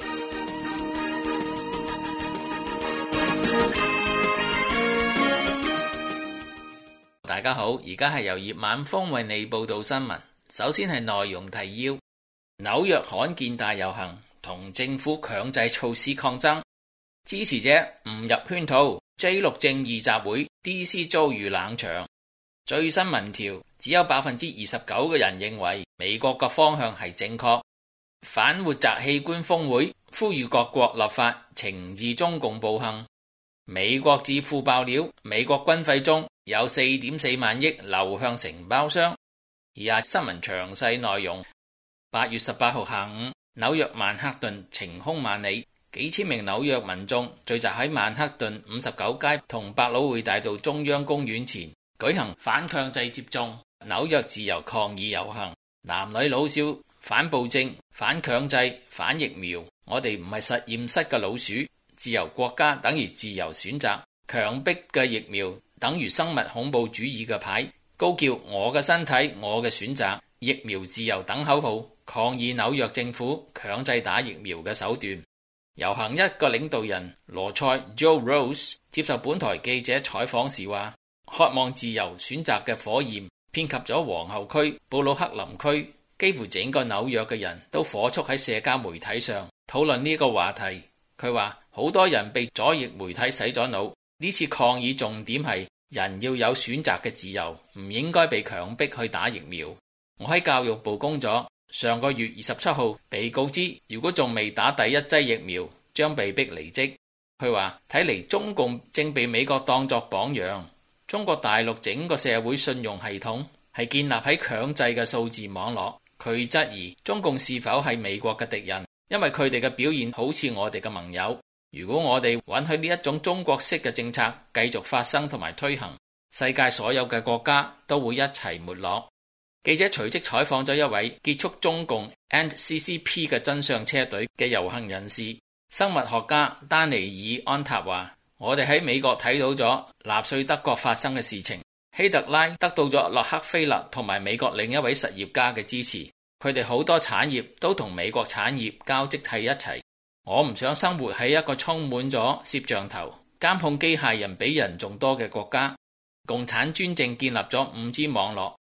大家好，而家係由葉晚風為你報道新聞。首先係內容提要：紐約罕見大遊行同政府強制措施抗爭，支持者誤入圈套 ，J 六正義集會 D C 遭遇冷場。最新民調只有百分之二十九嘅人認為美國嘅方向係正確。反活摘器官峰會呼籲各國立法懲治中共暴行。美國智庫爆料，美國軍費中有四點四萬億流向承包商。以下新聞詳細內容。八月十八號下午，紐約曼克頓晴空萬里，幾千名紐約民眾聚集喺曼克頓五十九街同百老匯大道中央公園前舉行反強制接種、紐約自由抗議遊行，男女老少反暴政、反強制、反疫苗。我哋唔係實驗室嘅老鼠。自由國家等於自由選擇，強迫嘅疫苗等於生物恐怖主義嘅牌，高叫我嘅身體我嘅選擇，疫苗自由等口號，抗議紐約政府強制打疫苗嘅手段。遊行一個領導人羅塞 Joe Rose 接受本台記者採訪時話，渴望自由選擇嘅火焰遍及咗皇后區、布魯克林區，幾乎整個紐約嘅人都火速喺社交媒體上討論呢個話題。佢話好多人被左翼媒體洗咗腦，呢次抗議重點係人要有選擇嘅自由，唔應該被強迫去打疫苗。我喺教育部工作，上個月二十七號被告知如果仲未打第一劑疫苗，將被逼離職。佢話睇嚟中共正被美國當作榜樣。中國大陸整個社會信用系統係建立喺強制嘅數字網絡。佢質疑中共是否係美國嘅敵人，因為佢哋嘅表現好似我哋嘅盟友。如果我哋允許呢一種中國式嘅政策繼續發生同埋推行，世界所有嘅國家都會一齊沒落。記者隨即採訪咗一位結束中共 and C C P 嘅真相車隊嘅遊行人士，生物學家丹尼爾安塔話，我哋喺美國睇到咗納粹德國發生嘅事情，希特拉得到咗洛克菲勒同埋美國另一位實業家嘅支持，佢哋好多產業都同美國產業交織喺一齊。我唔想生活喺一個充滿咗攝像頭、監控機械人比人仲多嘅國家。共產專政建立咗五 G 網絡，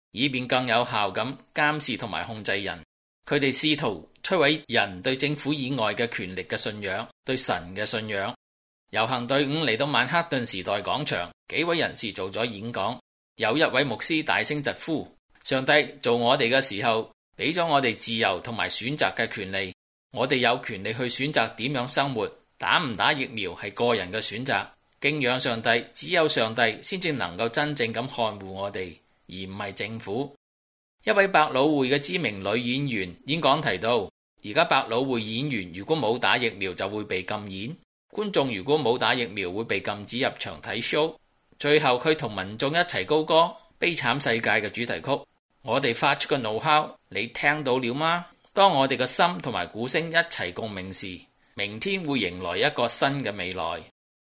以便更有效咁監視同埋控制人。佢哋試圖摧毀人對政府以外嘅權力嘅信仰，對神嘅信仰。遊行隊伍嚟到曼克頓時代廣場，幾位人士做咗演講。有一位牧師大聲疾呼：上帝做我哋嘅時候，俾咗我哋自由同埋選擇嘅權利，我哋有權利去選擇點樣生活。打唔打疫苗係個人嘅選擇。敬仰上帝，只有上帝先至能夠真正咁看護我哋，而唔係政府。一位百老匯嘅知名女演員演講提到，而家百老匯演員如果冇打疫苗就會被禁演，觀眾如果冇打疫苗會被禁止入場睇 show。最後佢同民眾一齊高歌《悲慘世界》嘅主題曲。我哋發出個怒吼，你聽到了嗎？當我哋嘅心同埋鼓聲一齊共鳴時，明天會迎來一個新嘅未來。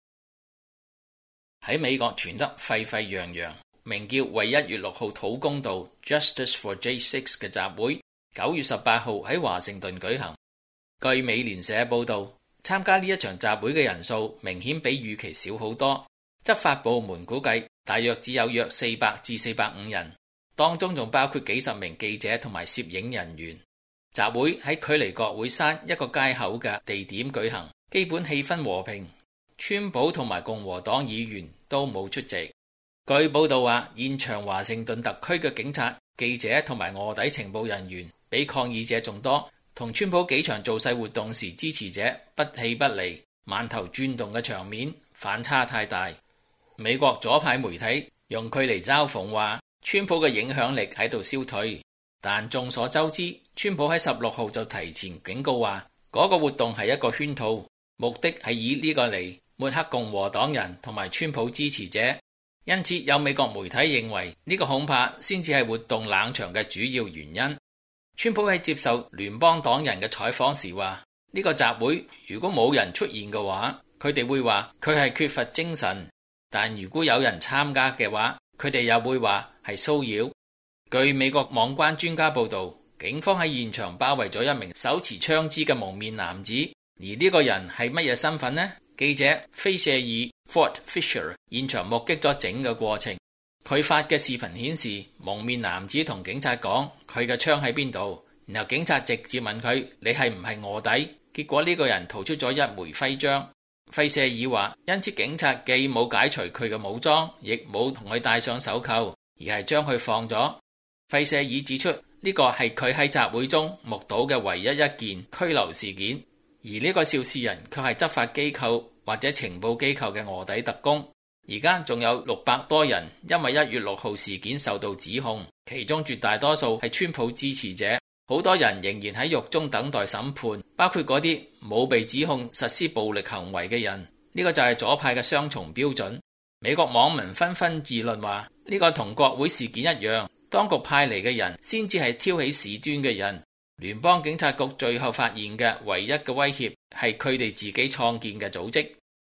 喺美國傳得沸沸揚揚，名叫為一月六號討公道 Justice for J 六 嘅集會，九月十八號喺華盛頓舉行。據美聯社報道，參加呢一場集會嘅人數明顯比預期少好多。執法部門估計大約只有約四百至四百五人，當中仲包括幾十名記者同埋攝影人員。集會喺距離國會山一個街口嘅地點舉行，基本氣氛和平。川普同埋共和黨議員都冇出席。據報道話，現場華盛頓特區嘅警察、記者同埋臥底情報人員比抗議者仲多，同川普幾場造勢活動時支持者不氣不離，饅頭轉動嘅場面反差太大。美國左派媒體用佢嚟嘲諷話，川普嘅影響力喺度消退。但眾所周知，川普喺十六號就提前警告話，嗰個活動係一個圈套，目的係以呢個嚟抹黑共和黨人同埋川普支持者。因此有美國媒體認為呢個恐怕先至係活動冷場嘅主要原因。川普喺接受聯邦黨人嘅採訪時話，呢個集會如果冇人出現嘅話，佢哋會話佢係缺乏精神，但如果有人參加嘅話，佢哋又會話係騷擾。據美國網關專家報道，警方喺現場包圍咗一名手持槍支嘅蒙面男子，而呢個人係乜嘢身份呢？記者菲舍爾 Fort Fisher 現場目擊咗整個過程，佢發嘅視頻顯示蒙面男子同警察講佢嘅槍喺邊度，然後警察直接問佢，你係唔係臥底？結果呢個人掏出咗一枚徽章。費舍爾話，因此警察既冇解除佢嘅武裝，亦冇同佢戴上手銬，而係將佢放咗。費舍爾指出，呢個係佢喺集會中目睹嘅唯一一件拘留事件，而呢個肇事人卻係執法機構或者情報機構嘅臥底特工。而家仲有六百多人因為一月六號事件受到指控，其中絕大多數係川普支持者，好多人仍然喺獄中等待審判，包括嗰啲冇被指控實施暴力行為嘅人。呢個就係左派嘅雙重標準。美國網民紛紛議論話，呢個同國會事件一樣，當局派嚟嘅人先至係挑起事端嘅人。聯邦警察局最後發現嘅唯一嘅威脅係佢哋自己創建嘅組織。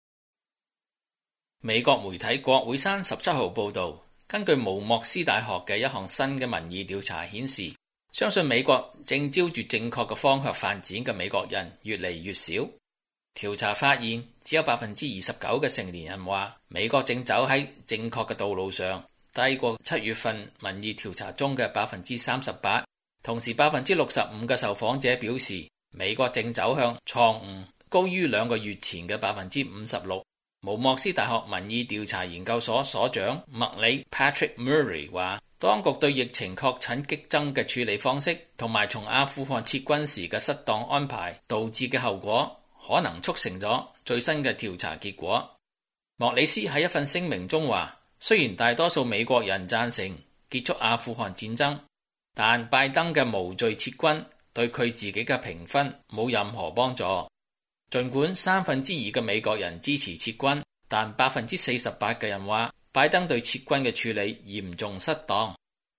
美國媒體國會山十七號報道，根據毛莫斯大學嘅一項新嘅民意調查顯示，相信美國正朝住正確嘅方向發展嘅美國人越嚟越少。調查發現，只有百分之二十九嘅成年人話美國正走喺正確嘅道路上，低過七月份民意調查中嘅百分之三十八。同時，百分之六十五嘅受訪者表示美國正走向錯誤，高於兩個月前嘅百分之五十六。毛莫斯大學民意調查研究所所長麥里 Patrick Murray 話，當局對疫情確診激增嘅處理方式同埋從阿富汗撤軍時嘅失當安排導致嘅後果，可能促成咗最新嘅調查結果。莫里斯喺一份聲明中話，雖然大多數美國人贊成結束阿富汗戰爭，但拜登嘅無罪撤軍對佢自己嘅評分冇任何幫助。儘管三分之二嘅美國人支持撤軍，但百分之四十八嘅人話拜登對撤軍嘅處理嚴重失當。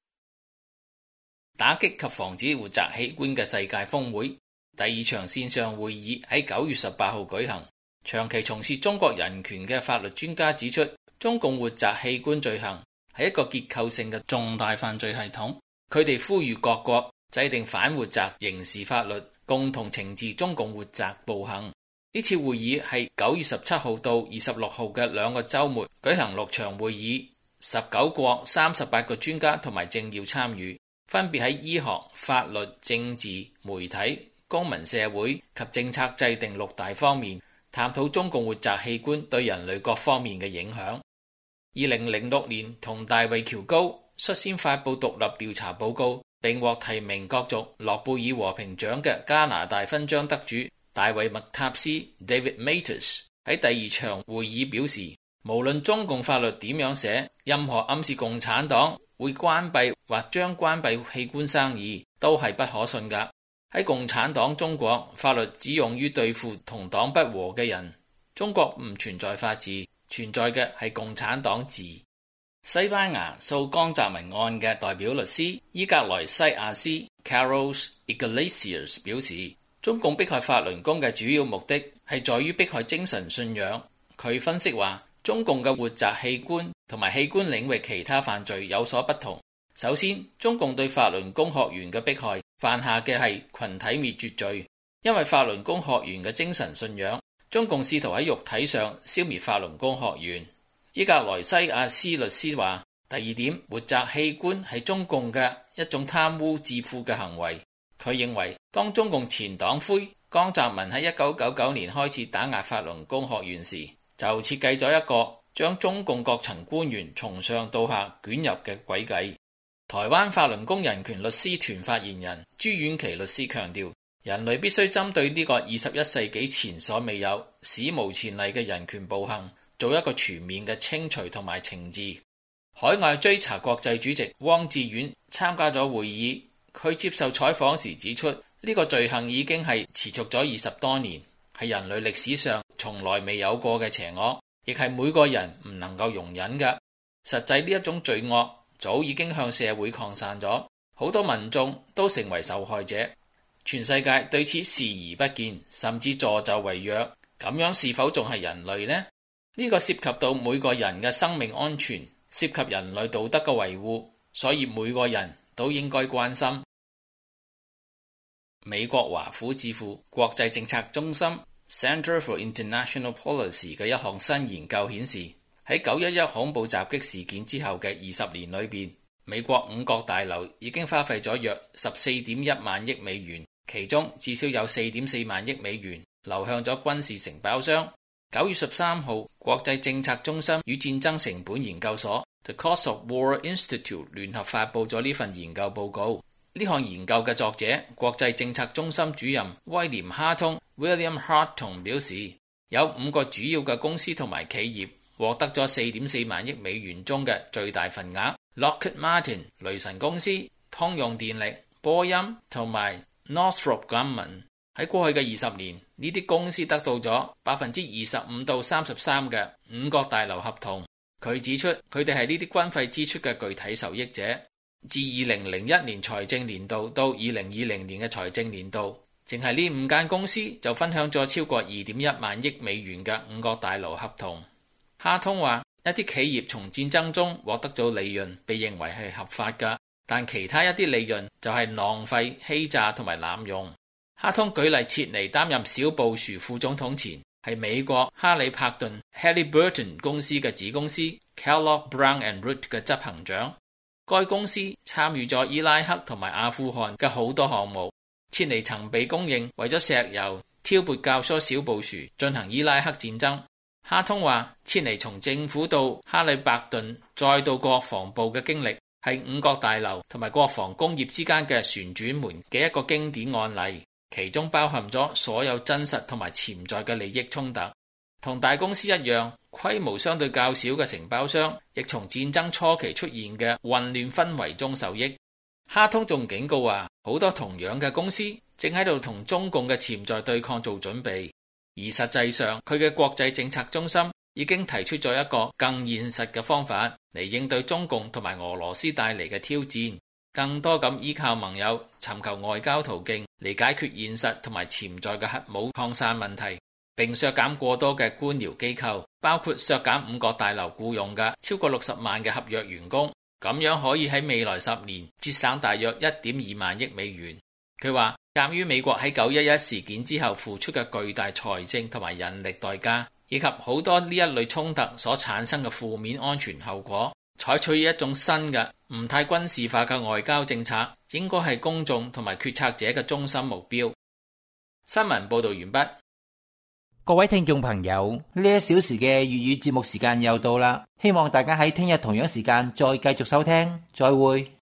打擊及防止活摘器官嘅世界峰會第二場線上會議喺九月十八號舉行。長期從事中國人權嘅法律專家指出，中共活摘器官罪行係一個結構性嘅重大犯罪系統。佢哋呼籲各國制定反活摘刑事法律，共同懲治中共活摘暴行。呢次會議係九月十七號到二十六號嘅兩個週末舉行六場會議， 十九國三十八個專家同埋政要參與，分別喺醫學、法律、政治、媒體、公民社會及政策制定六大方面，探討中共活摘器官對人類各方面嘅影響。二零零六年，同大衛喬高率先發布獨立調查報告，並獲提名角逐諾貝爾和平獎嘅加拿大勳章得主大衛麥塔斯 David Matas 喺第二場會議表示，無論中共法律點樣寫，任何暗示共產黨會關閉或將關閉器官生意都係不可信㗎。喺共產黨中國，法律只用於對付同黨不和嘅人。中國唔存在法治，存在嘅係共產黨治。西班牙訴江澤民案嘅代表律師伊格萊西亞斯 Carlos Iglesias 表示，中共迫害法輪功嘅主要目的係在於迫害精神信仰。佢分析話，中共嘅活摘器官同埋器官領域其他犯罪有所不同。首先，中共對法輪功學員嘅迫害犯下嘅係群體滅絕罪，因為法輪功學員嘅精神信仰，中共試圖喺肉體上消滅法輪功學員。伊格萊西亞斯律師話，第二點，活摘器官係中共嘅一種貪污致富嘅行為。佢認為，當中共前黨魁江澤民喺一九九九年開始打壓法輪功學員時，就設計咗一個將中共各層官員從上到下捲入嘅詭計。台灣法輪功人權律師團發言人朱婉琪律師強調，人類必須針對呢個二十一世紀前所未有、史無前例嘅人權暴行，做一個全面嘅清除同埋懲治。海外追查國際主席汪志遠參加咗會議，佢接受採訪時指出，呢個罪行已經係持續咗二十多年，係人類歷史上從來未有過嘅邪惡，亦係每個人唔能夠容忍嘅。實際呢一種罪惡早已經向社會擴散咗，好多民眾都成為受害者，全世界對此視而不見，甚至助紂為虐。咁樣是否仲係人類呢？呢個涉及到每個人嘅生命安全，涉及人類道德嘅維護，所以每個人都應該關心。美國華府智庫國際政策中心 Center for International Policy 嘅一項新研究顯示，喺九一一恐怖襲擊事件之後嘅二十年裏邊，美國五角大樓已經花費咗約十四點一萬億美元，其中至少有四點四萬億美元流向咗軍事承包商。九月十三號，國際政策中心與戰爭成本研究所 The Cost of War Institute 聯合發佈咗呢份研究報告。呢項研究嘅作者，國際政策中心主任威廉哈通 William Hartung 表示，有五個主要嘅公司同埋企業獲得咗四點四萬億美元中嘅最大份額。Lockheed Martin 雷神公司、通用電力、波音同埋 Northrop Grumman。喺過去嘅二十年，呢啲公司得到咗百分之二十五到三十三嘅五角大樓合同。佢指出，佢哋係呢啲軍費支出嘅具體受益者。自二零零一年財政年度到二零二零年嘅財政年度，淨係呢五間公司就分享咗超過二點一萬億美元嘅五角大樓合同。哈通話，一啲企業從戰爭中獲得咗利潤，被認為係合法㗎，但其他一啲利潤就係浪費、欺詐同埋濫用。哈通舉例，切尼擔任小布殊副總統前，係美國哈里柏頓 Halliburton 公司嘅子公司 Kellogg Brown and Root 嘅執行長。該公司參與咗伊拉克同埋阿富汗嘅好多項目。切尼曾被公認為咗石油挑撥教唆小布殊進行伊拉克戰爭。哈通話，切尼從政府到哈里伯頓再到國防部嘅經歷，係五角大樓同埋國防工業之間嘅旋轉門嘅一個經典案例。其中包含咗所有真實同埋潛在嘅利益衝突。同大公司一樣，規模相對較小嘅承包商亦從戰爭初期出現嘅混亂氛圍中受益。哈通仲警告話，好多同樣嘅公司正喺度同中共嘅潛在對抗做準備，而實際上佢嘅國際政策中心已經提出咗一個更現實嘅方法嚟應對中共同埋俄羅斯帶嚟嘅挑戰。更多咁依靠盟友，尋求外交途徑嚟解決現實同埋潛在嘅核武擴散問題，並削減過多嘅官僚機構，包括削減五角大樓僱用嘅超過六十萬嘅合約員工，咁樣可以喺未來十年節省大約一點二萬億美元。佢話，鑑於美國喺九一一事件之後付出嘅巨大財政同埋人力代價，以及好多呢一類衝突所產生嘅負面安全後果， 採取一種新嘅唔太軍事化嘅外交政策，應該係公眾同埋決策者嘅中心目標。新聞報道完畢。 各位聽眾朋友，呢一小時嘅粵語節目時間又到啦，希望大家喺聽日同樣時間再繼續收聽，再會。